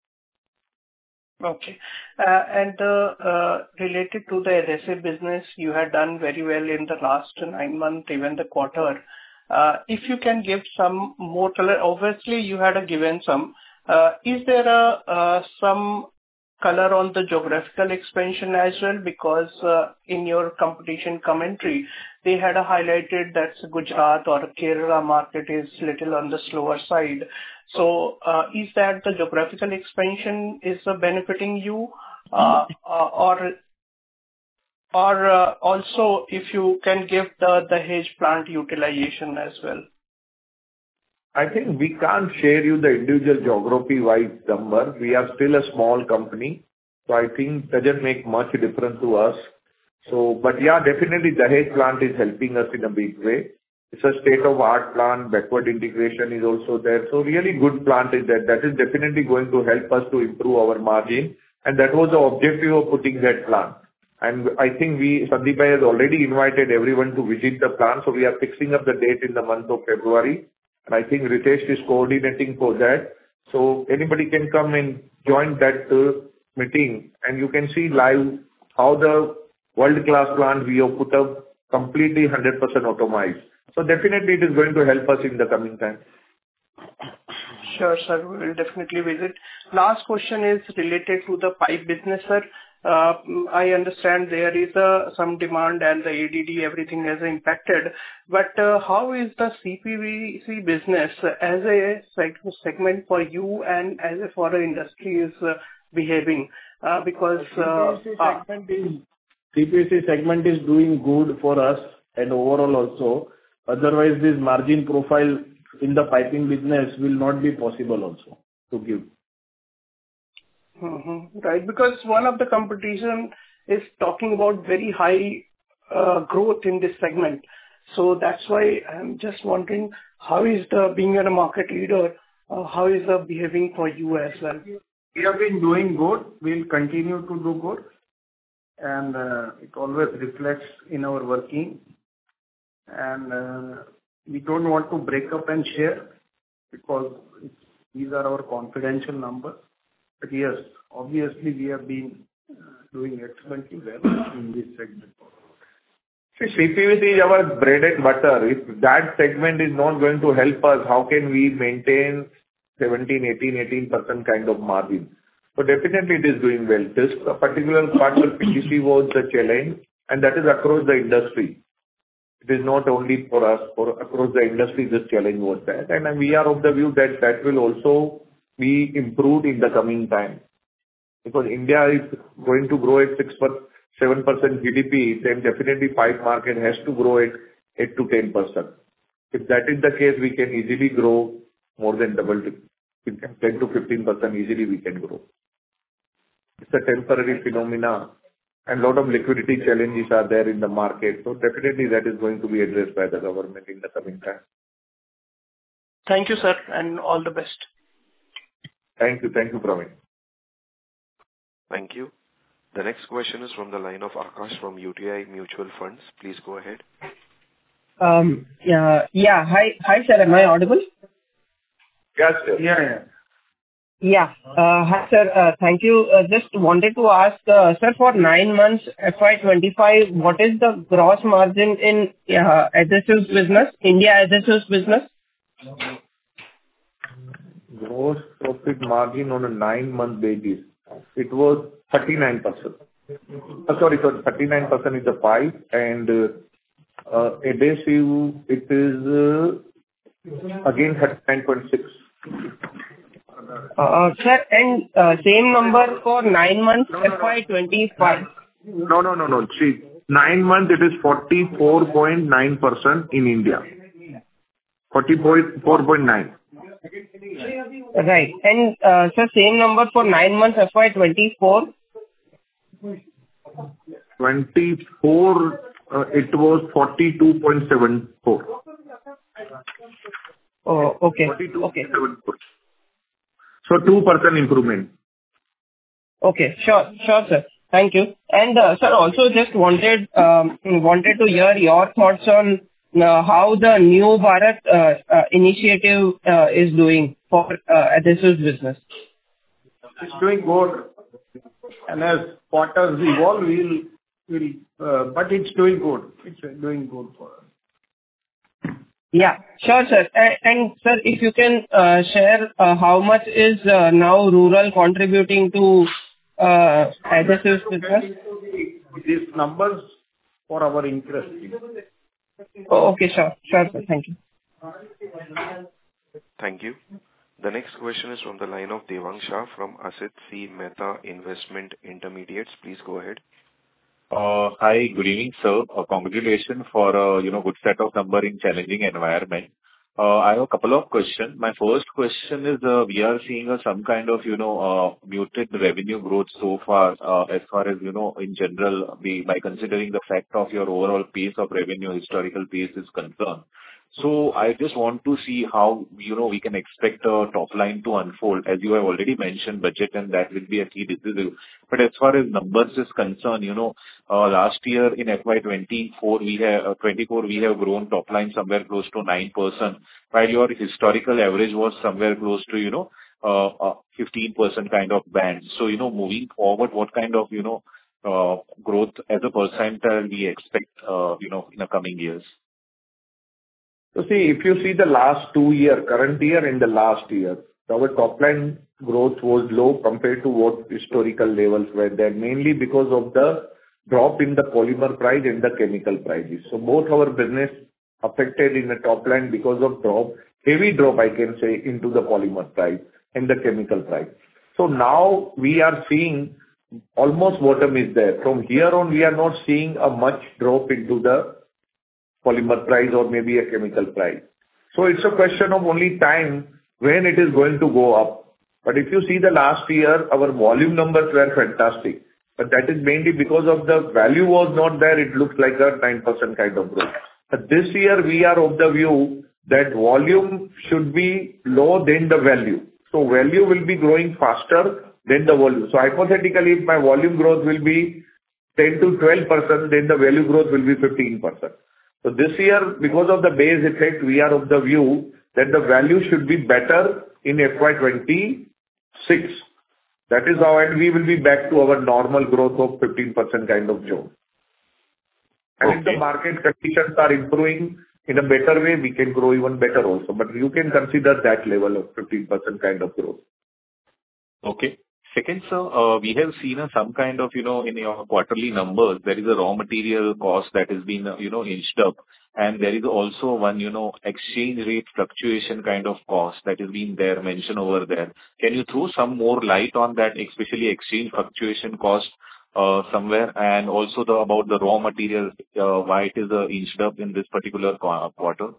Okay. Uh, And uh, uh, related to the adhesive business, you had done very well in the last nine months, even the quarter. Uh, If you can give some more color, obviously you had a given some. Uh, Is there a uh, some color on the geographical expansion as well? Because uh, in your competition commentary, they had a highlighted that Gujarat or Kerala market is little on the slower side. So, uh, is that the geographical expansion is uh, benefiting you, uh, uh, or or uh, also if you can give the the Dahej plant utilization as well? I think we can't share you the individual geography-wise number. We are still a small company, so I think doesn't make much difference to us. So, but yeah, definitely Dahej plant is helping us in a big way. It's a state-of-art plant, backward integration is also there. So really good plant is there. That is definitely going to help us to improve our margin, and that was the objective of putting that plant. And I think we, Sandeep bhai has already invited everyone to visit the plant, so we are fixing up the date in the month of February. And I think Ritesh is coordinating for that. So anybody can come and join that uh, meeting, and you can see live how the world-class plant we have put up completely one hundred percent automized. So definitely it is going to help us in the coming time. Sure, sir. We will definitely visit. Last question is related to the pipe business, sir. Uh, I understand there is uh, some demand and the A D D, everything has impacted. But uh, how is the C P V C business as a seg- segment for you and as a for the industry is uh, behaving? Uh, Because uh, C P V C segment is C P V C segment is doing good for us and overall also. Otherwise, this margin profile in the piping business will not be possible also to give. Mm-hmm. Right. Because one of the competition is talking about very high uh, growth in this segment. So that's why I'm just wondering, how is the being a market leader, uh, how is the behaving for you as well? We have been doing good. We'll continue to do good, and uh, it always reflects in our working. And uh, we don't want to break up and share because it's, these are our confidential numbers. But yes, obviously we have been uh, doing excellently well in this segment. See, C P V C is our bread and butter. If that segment is not going to help us, how can we maintain seventeen, eighteen, eighteen percent kind of margin? So definitely it is doing well. This particular part of P V C was the challenge, and that is across the industry. It is not only for us, for across the industry, this challenge was there. And we are of the view that that will also be improved in the coming time. Because India is going to grow at six to seven percent G D P, then definitely pipe market has to grow at eight to ten percent. If that is the case, we can easily grow more than double digit. ten to fifteen percent easily we can grow. It's a temporary phenomena, and lot of liquidity challenges are there in the market. So definitely that is going to be addressed by the government in the coming time. Thank you, sir, and all the best. Thank you. Thank you, Praveen. Thank you. The next question is from the line of Akash from U T I Mutual Funds. Please go ahead. Um. Yeah. Yeah. Hi. Hi, sir. Am I audible? Yes, sir. Yeah, yeah. Yeah. Uh, Hi, sir. Uh, Thank you. Uh, Just wanted to ask, uh, sir, for nine months F Y twenty-five, what is the gross margin in uh, adhesives business, India adhesives business? Gross profit margin on a nine-month basis, it was thirty-nine percent. Uh, Sorry, sorry, thirty-nine percent is the pipe, and uh, uh, adhesive, it is uh, again thirty-nine point six. Uh, Sir, and uh, same number for nine months F Y twenty-five. No, no, no, no. See, nine months it is forty-four point nine percent in India. forty-four point nine. Right. And, uh, sir, same number for nine months F Y twenty-four? twenty-four, uh, it was forty-two point seven four. Oh, okay. forty-two point Okay. seven four. So two percent improvement. Okay. Sure. Sure, sir. Thank you. And, uh, sir, also just wanted um, wanted to hear your thoughts on uh, how the New Bharat uh, uh, initiative uh, is doing for uh, adhesives business. It's doing good. And as quarters evolve, we'll, we'll, uh, but it's doing good. It's uh, doing good for us. Yeah, sure, sir. A- And, sir, if you can uh, share uh, how much is uh, now rural contributing to uh, adhesives business? These numbers for our interest. Oh, okay, sure. Sure, sir. Thank you. Thank you. The next question is from the line of Devang Shah from Asit C. Mehta Investment Intermediates. Please go ahead. Uh, Hi, good evening, sir. Uh, Congratulations for a, you know, good set of number in challenging environment. Uh, I have a couple of questions. My first question is, uh, we are seeing a some kind of, you know, uh, muted revenue growth so far, uh, as far as, you know, in general, we, by considering the fact of your overall pace of revenue, historical pace is concerned. So I just want to see how, you know, we can expect a top line to unfold. As you have already mentioned, budget, and that will be a key decisive. But as far as numbers is concerned, you know, uh last year in F Y twenty-four, we have uh, twenty-four, we have grown top line somewhere close to nine percent, while your historical average was somewhere close to, you know, uh uh fifteen percent kind of band. So, you know, moving forward, what kind of, you know, uh growth as a percentile we expect, uh, you know, in the coming years? So see, if you see the last two year, current year and the last year, our top line growth was low compared to what historical levels were there, mainly because of the drop in the polymer price and the chemical prices. So both our business affected in the top line because of drop, heavy drop, I can say, into the polymer price and the chemical price. So now we are seeing almost bottom is there. From here on, we are not seeing a much drop into the polymer price or maybe a chemical price. So it's a question of only time when it is going to go up. But if you see the last year, our volume numbers were fantastic. But that is mainly because of the value was not there. It looks like a nine percent kind of growth. But this year, we are of the view that volume should be low than the value. So value will be growing faster than the volume. So hypothetically, if my volume growth will be ten to twelve percent, then the value growth will be fifteen percent. So this year, because of the base effect, we are of the view that the value should be better in F Y twenty-six. That is how, and we will be back to our normal growth of fifteen percent kind of zone. And Okay. if the market conditions are improving in a better way, we can grow even better also. But you can consider that level of fifteen percent kind of growth. Okay. Second, sir, uh, we have seen uh, some kind of, you know, in your quarterly numbers, there is a raw material cost that has been, uh, you know, inched up, and there is also one, you know, exchange rate fluctuation kind of cost that is being there, mentioned over there. Can you throw some more light on that, especially exchange fluctuation cost, uh, somewhere, and also the, about the raw material, uh, why it is, uh, inched up in this particular qu- quarter?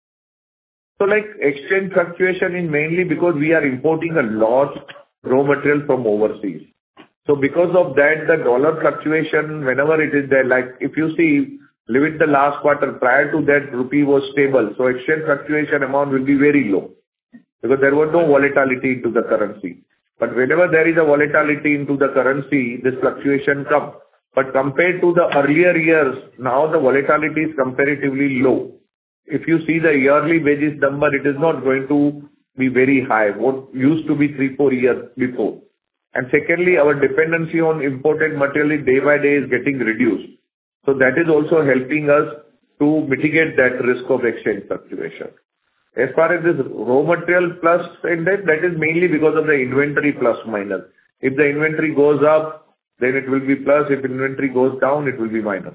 So like exchange fluctuation is mainly because we are importing a lot raw material from overseas. So because of that, the dollar fluctuation, whenever it is there, like if you see, leave it the last quarter, prior to that, rupee was stable, so exchange fluctuation amount will be very low because there was no volatility into the currency. But whenever there is a volatility into the currency, this fluctuation comes. But compared to the earlier years, now the volatility is comparatively low. If you see the yearly basis number, it is not going to be very high, what used to be three, four years before. And secondly, our dependency on imported material day by day is getting reduced. So that is also helping us to mitigate that risk of exchange fluctuation. As far as this raw material plus index, that is mainly because of the inventory plus minus. If the inventory goes up, then it will be plus. If inventory goes down, it will be minus.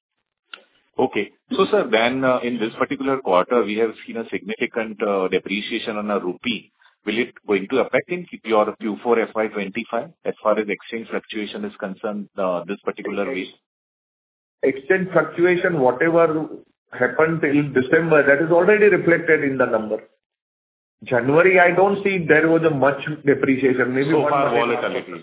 Okay. So, sir, then, uh, in this particular quarter, we have seen a significant uh, depreciation on a rupee. Will it going to affect in your Q four F Y twenty-five as far as exchange fluctuation is concerned, uh, this particular way? Exchange fluctuation, whatever happened till December, that is already reflected in the number. January, I don't see there was a much depreciation. Maybe so one far volatility.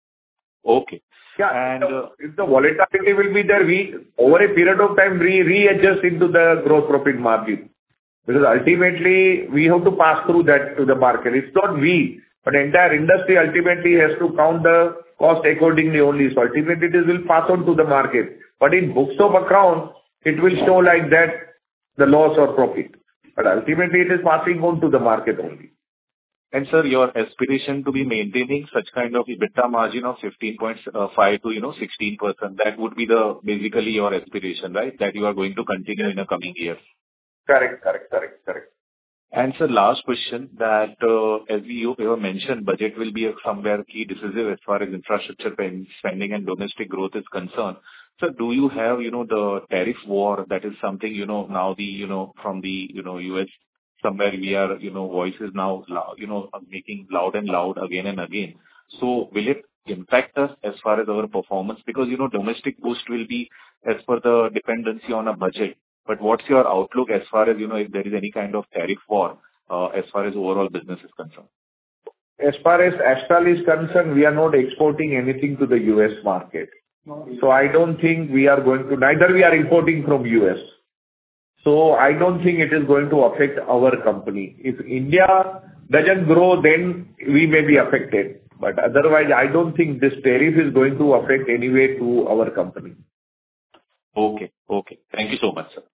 Okay. Yeah, and if the, if the volatility will be there, we over a period of time re readjust into the gross profit margin. Because ultimately we have to pass through that to the market. It's not we, but the entire industry ultimately has to count the cost accordingly only. So ultimately it will pass on to the market. But in books of account, it will show like that the loss or profit. But ultimately it is passing on to the market only. And sir, your aspiration to be maintaining such kind of EBITDA margin of fifteen point five to, you know, sixteen percent, that would be the basically your aspiration, right? That you are going to continue in the coming years. Correct, correct, correct, correct. And sir, last question that, uh, as you have mentioned, budget will be a somewhere key decisive as far as infrastructure spending and domestic growth is concerned. So do you have, you know, the tariff war, that is something, you know, now the, you know, from the, you know, U S, somewhere we are, you know, voices now, you know, making loud and loud again and again. So will it impact us as far as our performance? Because, you know, domestic boost will be as per the dependency on a budget. But what's your outlook as far as, you know, if there is any kind of tariff war, uh, as far as overall business is concerned? As far as Astral is concerned, we are not exporting anything to the U S market. So I don't think we are going to, neither we are importing from U S. So I don't think it is going to affect our company. If India doesn't grow, then we may be affected. But otherwise, I don't think this tariff is going to affect any way to our company. Okay. Okay. Thank you so much, sir.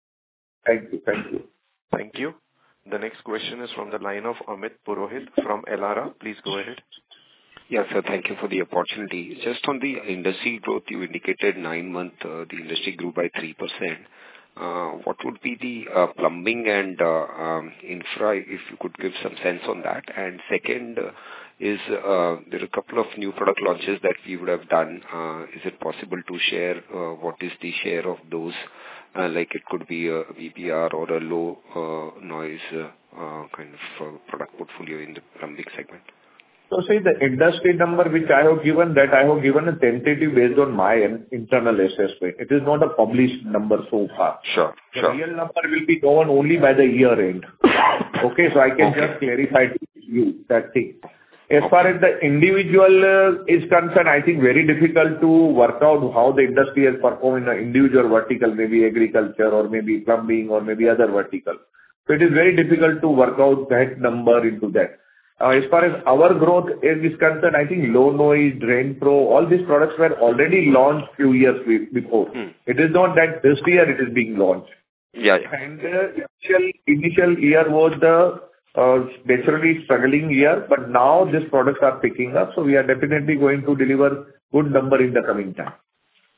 Thank you. Thank you. Thank you. The next question is from the line of Amit Purohit from Elara. Please go ahead. Yes, sir. Thank you for the opportunity. Just on the industry growth, you indicated nine month, uh, the industry grew by three percent. Uh, what would be the uh, plumbing and uh, um, infra, if you could give some sense on that? And second uh, is uh, there are a couple of new product launches that we would have done. Uh, is it possible to share uh, what is the share of those? Uh, like it could be a V P R or a low uh, noise uh, uh, kind of uh, product portfolio in the plumbing segment. So see the industry number which I have given, that I have given a tentative based on my internal assessment. It is not a published number so far. Sure, the sure. real number will be known only by the year end. Okay, so I can Okay. just clarify to you that thing. As far as the individual uh, is concerned, I think very difficult to work out how the industry has performed in an individual vertical, maybe agriculture or maybe plumbing or maybe other vertical. So it is very difficult to work out that number into that. Uh, as far as our growth is concerned, I think low noise, Drain Pro, all these products were already launched few years before. Hmm. It is not that this year it is being launched. Yeah, yeah. And the initial, initial year was the uh, naturally struggling year, but now these products are picking up, so we are definitely going to deliver good number in the coming time.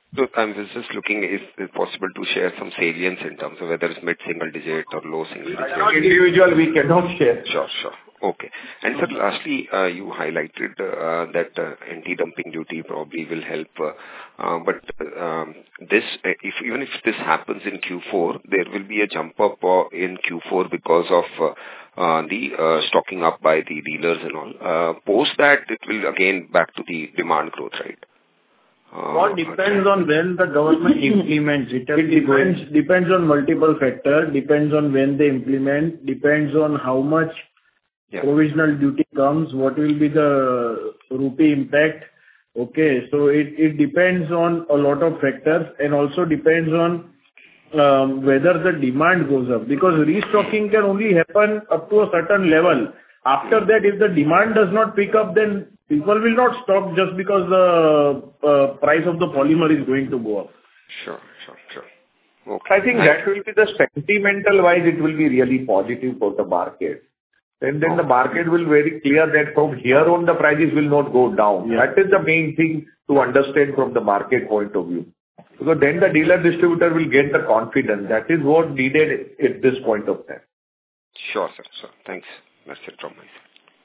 So I was just looking, is it possible to share some salience in terms of whether it's mid-single digit or low single digit? Individual, we cannot share. Sure, sure. Okay. And sir, lastly, uh, you highlighted uh, that uh, anti-dumping duty probably will help. Uh, uh, but um, this, uh, if even if this happens in Q four, there will be a jump up uh, in Q four because of uh, uh, the uh, stocking up by the dealers and all. Uh, post that, it will again back to the demand growth, right? Uh, All depends on when the government implements it. It depends, depends on multiple factors, depends on when they implement, depends on how much yeah. provisional duty comes, what will be the rupee impact. Okay, so it, it depends on a lot of factors and also depends on um, whether the demand goes up, because restocking can only happen up to a certain level. After that, if the demand does not pick up, then people will not stock just because the uh, price of the polymer is going to go up. Sure, sure, sure. Okay. I think that will be the sentimental wise, it will be really positive for the market. And then okay. the market will very clear that from here on the prices will not go down. Yeah. That is the main thing to understand from the market point of view. Because then the dealer distributor will get the confidence. That is what needed at this point of time. Sure, sir. Sure. Thanks. That's it from my side.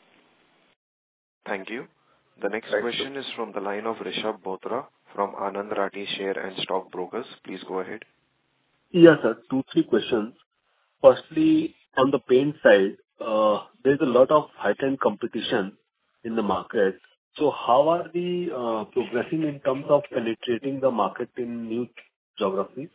Thank you. The next Thank question you. is from the line of Rishabh Bothra from Anand Rathi Share and Stock Brokers. Please go ahead. Yes, sir. Two, three questions. Firstly, on the paint side, uh, there's a lot of heightened competition in the market. So how are we uh, progressing in terms of penetrating the market in new geographies?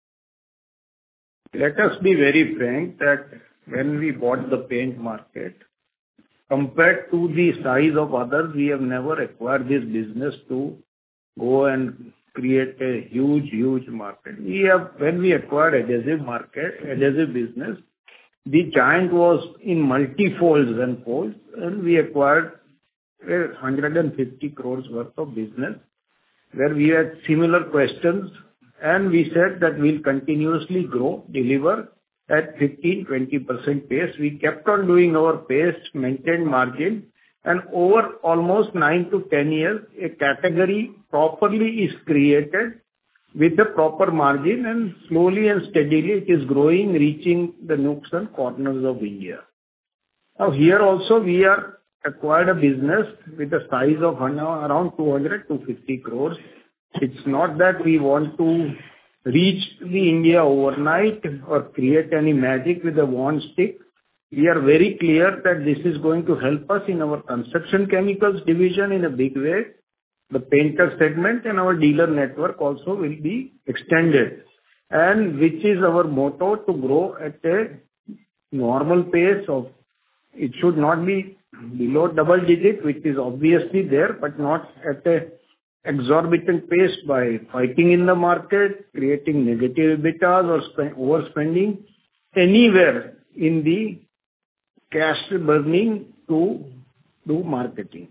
Let us be very frank that when we bought the paint market, compared to the size of others, we have never acquired this business to go and create a huge, huge market. We have, when we acquired adhesive market, adhesive business, the giant was in multi-folds and folds, and we acquired one hundred fifty crores worth of business, where we had similar questions, and we said that we'll continuously grow, deliver at fifteen to twenty percent pace. We kept on doing our pace, maintained margin, and over almost nine to ten years, a category properly is created with a proper margin, and slowly and steadily it is growing, reaching the nooks and corners of India. Now, here also we are acquired a business with a size of around two hundred to two hundred fifty crores. It's not that we want to reach the India overnight or create any magic with a wand stick. We are very clear that this is going to help us in our construction chemicals division in a big way. The painter segment and our dealer network also will be extended, and which is our motto, to grow at a normal pace of, it should not be below double digit, which is obviously there, but not at a exorbitant pace by fighting in the market, creating negative EBITDAs or spend, overspending anywhere in the cash burning to do marketing.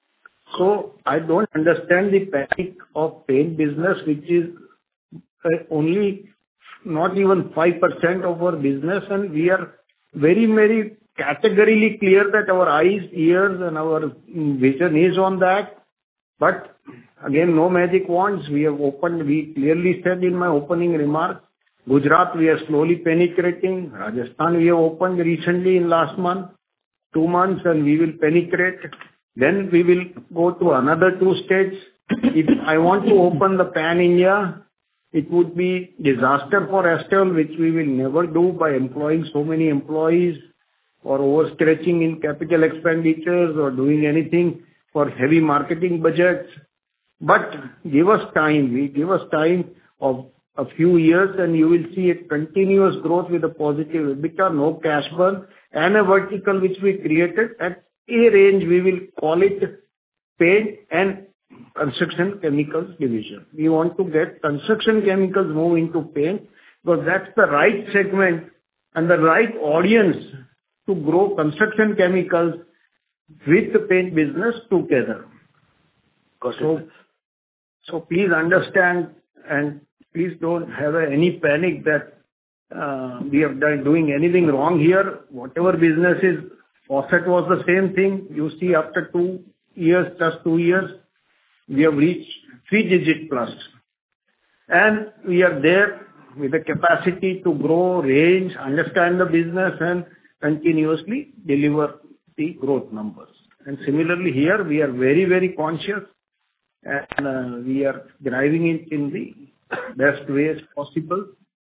So I don't understand the panic of paint business, which is uh, only not even five percent of our business, and we are very, very categorically clear that our eyes, ears, and our vision is on that. But again, no magic wands. We have opened, we clearly said in my opening remarks, Gujarat we are slowly penetrating. Rajasthan we have opened recently in last month, two months, and we will penetrate. Then we will go to another two states. If I want to open the pan-India, it would be disaster for Astral, which we will never do by employing so many employees or overstretching in capital expenditures or doing anything for heavy marketing budgets. But give us time. We give us time of a few years, and you will see a continuous growth with a positive EBITDA, no cash burn, and a vertical which we created at a range. We will call it paint and construction chemicals division. We want to get construction chemicals move into paint, because that's the right segment and the right audience to grow construction chemicals with the paint business together. So, so please understand, and please don't have any panic that uh, we have done doing anything wrong here. Whatever business is, faucet was the same thing. You see, after two years, just two years, we have reached three digit plus. and we are there with the capacity to grow, range, understand the business, and continuously deliver the growth numbers. And similarly, here, we are very, very conscious, and uh, we are driving it in the best ways possible.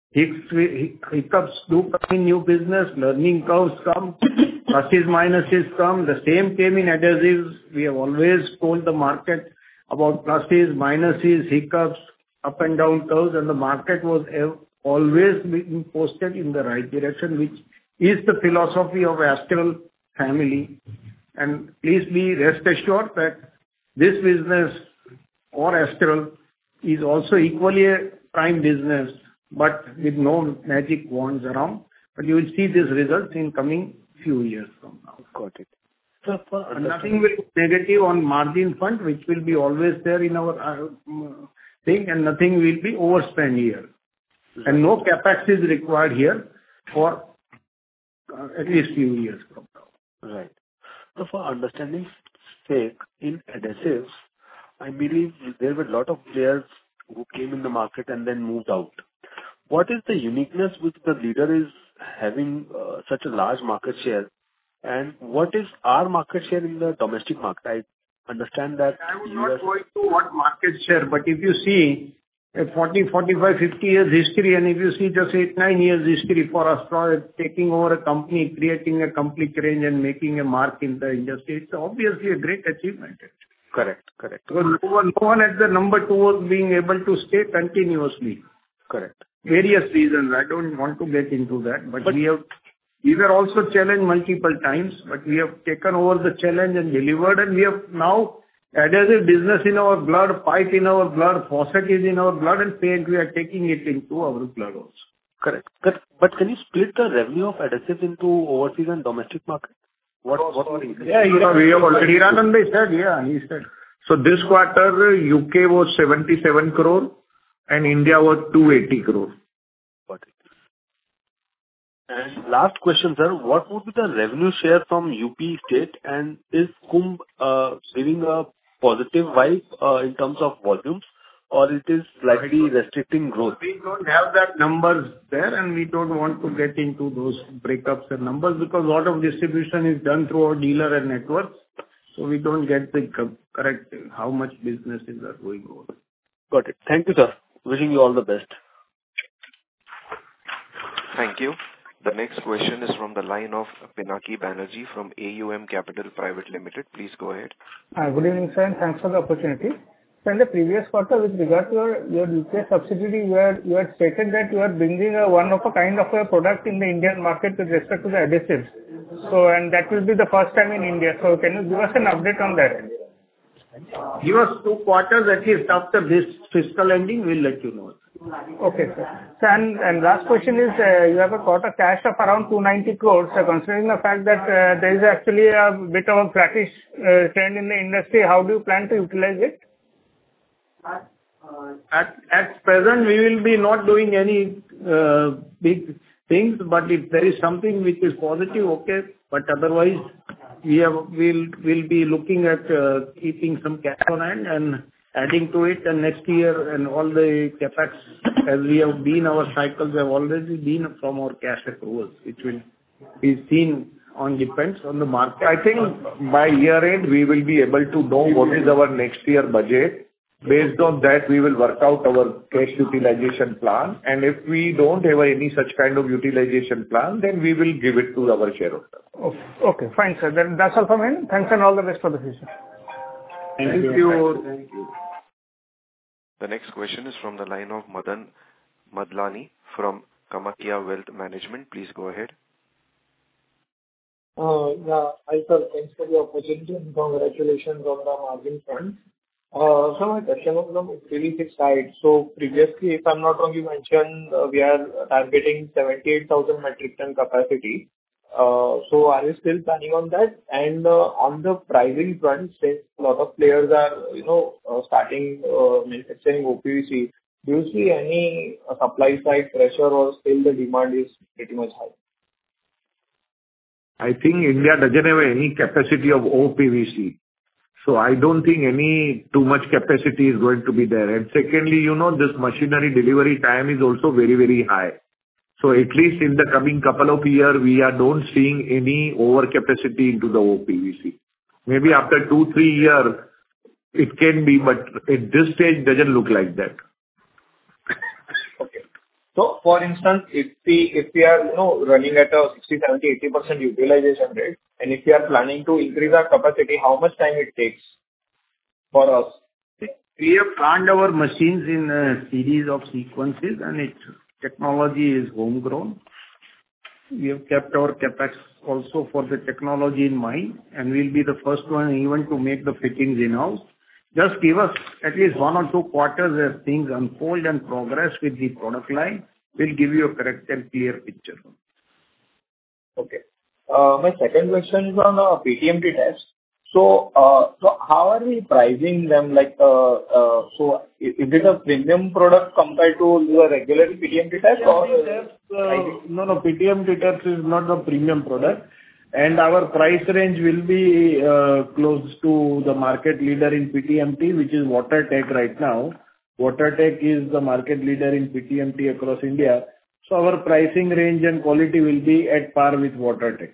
Hiccups do come in new business, learning curves come, pluses, minuses come. The same came in adhesives. We have always told the market about pluses, minuses, hiccups, up and down curves, and the market was ev- always being posted in the right direction, which is the philosophy of Astral family. And please be rest assured that this business or Astral is also equally a prime business, but with no magic wands around. But you will see these results in coming few years from now. Got it. So for And nothing will be negative on margin front, which will be always there in our uh, thing, and nothing will be overspent here. Right. And no capex is required here for uh, at least few years from now. Right. So for understanding sake, in adhesives, I believe there were a lot of players who came in the market and then moved out. What is the uniqueness which the leader is having uh, such a large market share, and what is our market share in the domestic market? I understand that I would not go into what market share, but if you see a forty, forty-five, fifty years history, and if you see just eight, nine years history for us for taking over a company, creating a complete range and making a mark in the industry, it's obviously a great achievement. Correct, correct. Because no one, no one at the number two was being able to stay continuously. Correct. Various reasons. I don't want to get into that, but, but we have, we were also challenged multiple times, but we have taken over the challenge and delivered, and we have now adhesive business in our blood, pipe in our blood, faucet is in our blood, and paint, we are taking it into our blood also. Correct. But, but can you split the revenue of adhesives into overseas and domestic market? What, what would it be? Yeah, you know, we have already, Hiranand said, yeah, he said. So this quarter, U K was seventy-seven crore and India was two hundred eighty crore. Got it. And last question, sir. What would be the revenue share from U P state, and is Kumbh uh, giving a positive vibe uh, in terms of volumes, or it is slightly restricting growth? We don't have that numbers there, and we don't want to get into those breakups and numbers, because a lot of distribution is done through our dealer and networks, so we don't get the correct how much businesses are going on. Got it. Thank you, sir. Wishing you all the best. Thank you. The next question is from the line of Pinaki Banerjee from A U M Capital Private Limited. Please go ahead. Hi, good evening, sir, and thanks for the opportunity. So in the previous quarter, with regard to your, your U K subsidiary, you had, you had stated that you are bringing a one of a kind of a product in the Indian market with respect to the adhesives. So, and that will be the first time in India. So can you give us an update on that? Give us two quarters, at least after this fiscal ending, we'll let you know. Okay, sir. So, and, and last question is, uh, you have a quarter cash of around two hundred ninety crores. So considering the fact that uh, there is actually a bit of a flattish uh, trend in the industry, how do you plan to utilize it? At, at present, we will be not doing any uh, big things, but if there is something which is positive, okay. But otherwise, we have, we'll, we'll be looking at uh, keeping some cash on hand and adding to it, and next year, and all the capex, as we have been, our cycles have already been from our cash accruals, which will be seen on, depends on the market. I think by year end, we will be able to know what is our next year budget. Based on that, we will work out our cash utilization plan, and if we don't have any such kind of utilization plan, then we will give it to our shareholders. Okay, okay, fine, sir. Then that's all from me. Thanks, and all the best for the future. Thank, Thank you. you. Thank you. The next question is from the line of Madan Madlani from Kamakhya Wealth Management. Please go ahead. Uh, yeah, hi sir. Thanks for the opportunity and congratulations on the margin front. Uh, so my question was on P V C side. So previously, if I'm not wrong, you mentioned uh, we are targeting seventy-eight thousand metric ton capacity. Uh, so are you still planning on that? And uh, on the pricing front, since a lot of players are, you know, uh, starting uh, manufacturing O P V C, do you see any uh, supply side pressure, or still the demand is pretty much high? I think India doesn't have any capacity of O P V C. So I don't think any too much capacity is going to be there. And secondly, you know, this machinery delivery time is also very, very high. So at least in the coming couple of years, we are not seeing any overcapacity into the O P V C. Maybe after two, three years, it can be, but at this stage, doesn't look like that. Okay. So for instance, if we, if we are, you know, running at a sixty, seventy, eighty percent utilization rate, and if we are planning to increase our capacity, how much time it takes for us? We have planned our machines in a series of sequences, and its technology is homegrown. We have kept our CapEx also for the technology in mind, and we'll be the first one even to make the fittings in-house. Just give us at least one or two quarters as things unfold and progress with the product line. We'll give you a correct and clear picture. Okay. Uh, My second question is on uh, P T M T test. So, uh, so how are we pricing them? Like, uh, uh, so is is it a premium product compared to the regular P T M T test or? Uh, No, no, P T M T test is not a premium product, and our price range will be uh, close to the market leader in P T M T, which is WaterTech right now. WaterTech is the market leader in P T M T across India. So our pricing range and quality will be at par with WaterTech.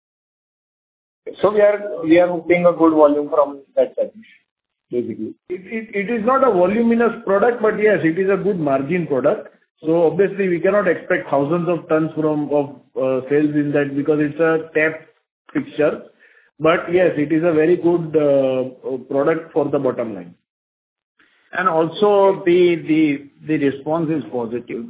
So we are we are hoping a good volume from that segment, basically. It it it is not a voluminous product, but yes, it is a good margin product. So obviously, we cannot expect thousands of tons from of uh, sales in that because it's a tap fixture. But yes, it is a very good uh, product for the bottom line. And also, the the the response is positive.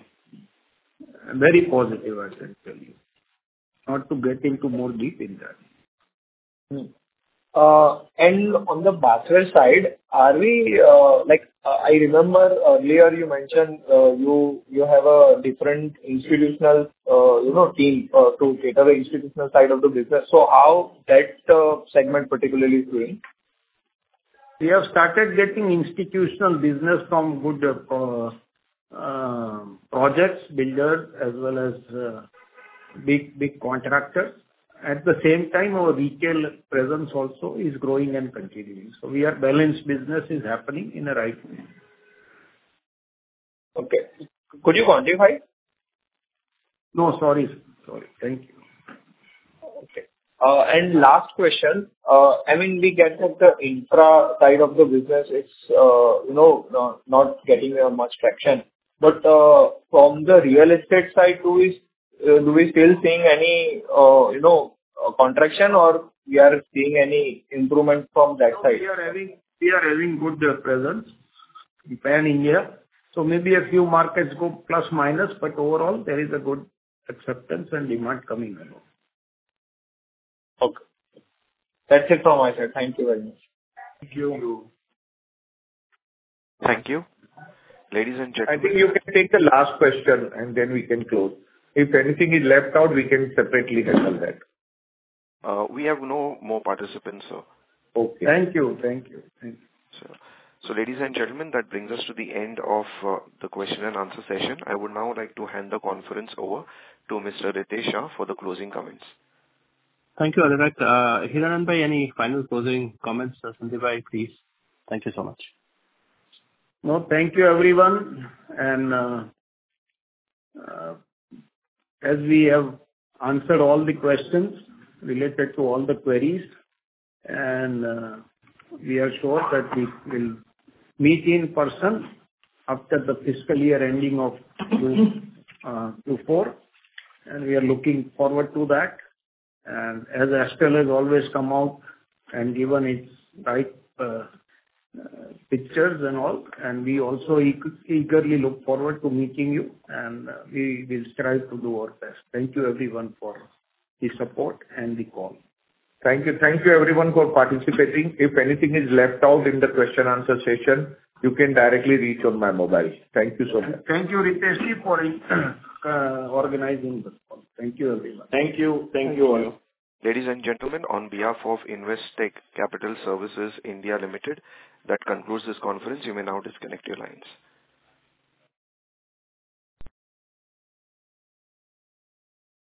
Very positive, I can tell you. Not to get into more deep in that. Hmm. Uh, And on the bathware side, are we, uh, like, uh, I remember earlier you mentioned, uh, you you have a different institutional, uh, you know, team, uh, to cater the institutional side of the business. So how that uh, segment particularly is doing? We have started getting institutional business from good uh, uh, projects, builders, as well as uh, big, big contractors. At the same time, our retail presence also is growing and continuing. So we are balanced business is happening in a right way. Okay. Could you quantify? No, sorry. Sorry. Thank you. Okay. Uh, And last question. Uh, I mean, we get that the infra side of the business is, uh, you know, not not getting uh, much traction. But uh, from the real estate side, do we uh, do we still seeing any, uh, you know, uh, contraction, or we are seeing any improvement from that side? We are having we are having good uh, presence in pan-India. So maybe a few markets go plus minus, but overall there is a good acceptance and demand coming along. Okay. That's it from my side. Thank you very much. Thank you. Thank you. Ladies and I gentlemen. think you can take the last question, and then we can close. If anything is left out, we can separately handle that. Uh, we have no more participants, sir. Okay. Thank you. Thank you. Thank you. So, so ladies and gentlemen, that brings us to the end of uh, the question and answer session. I would now like to hand the conference over to Mister Ritesh Shah for the closing comments. Thank you, Anurag. Uh, Hiranand bhai, any final closing comments? Uh, Sandeep bhai, please. Thank you so much. No, thank you, everyone. And uh, uh, as we have answered all the questions related to all the queries, and uh, we are sure that we will meet in person after the fiscal year ending of Q four, and we are looking forward to that. And as Astral has always come out and given its right uh, uh, pictures and all, and we also e- eagerly look forward to meeting you, and uh, we will strive to do our best. Thank you everyone for the support and the call. Thank you. Thank you everyone for participating. If anything is left out in the question answer session, you can directly reach on my mobile. Thank you so much. Thank you, Ritesh ji, for uh, organizing this call. Thank you, everyone. Thank you. Thank you all. Ladies and gentlemen, on behalf of Investec Capital Services India Limited, that concludes this conference. You may now disconnect your lines.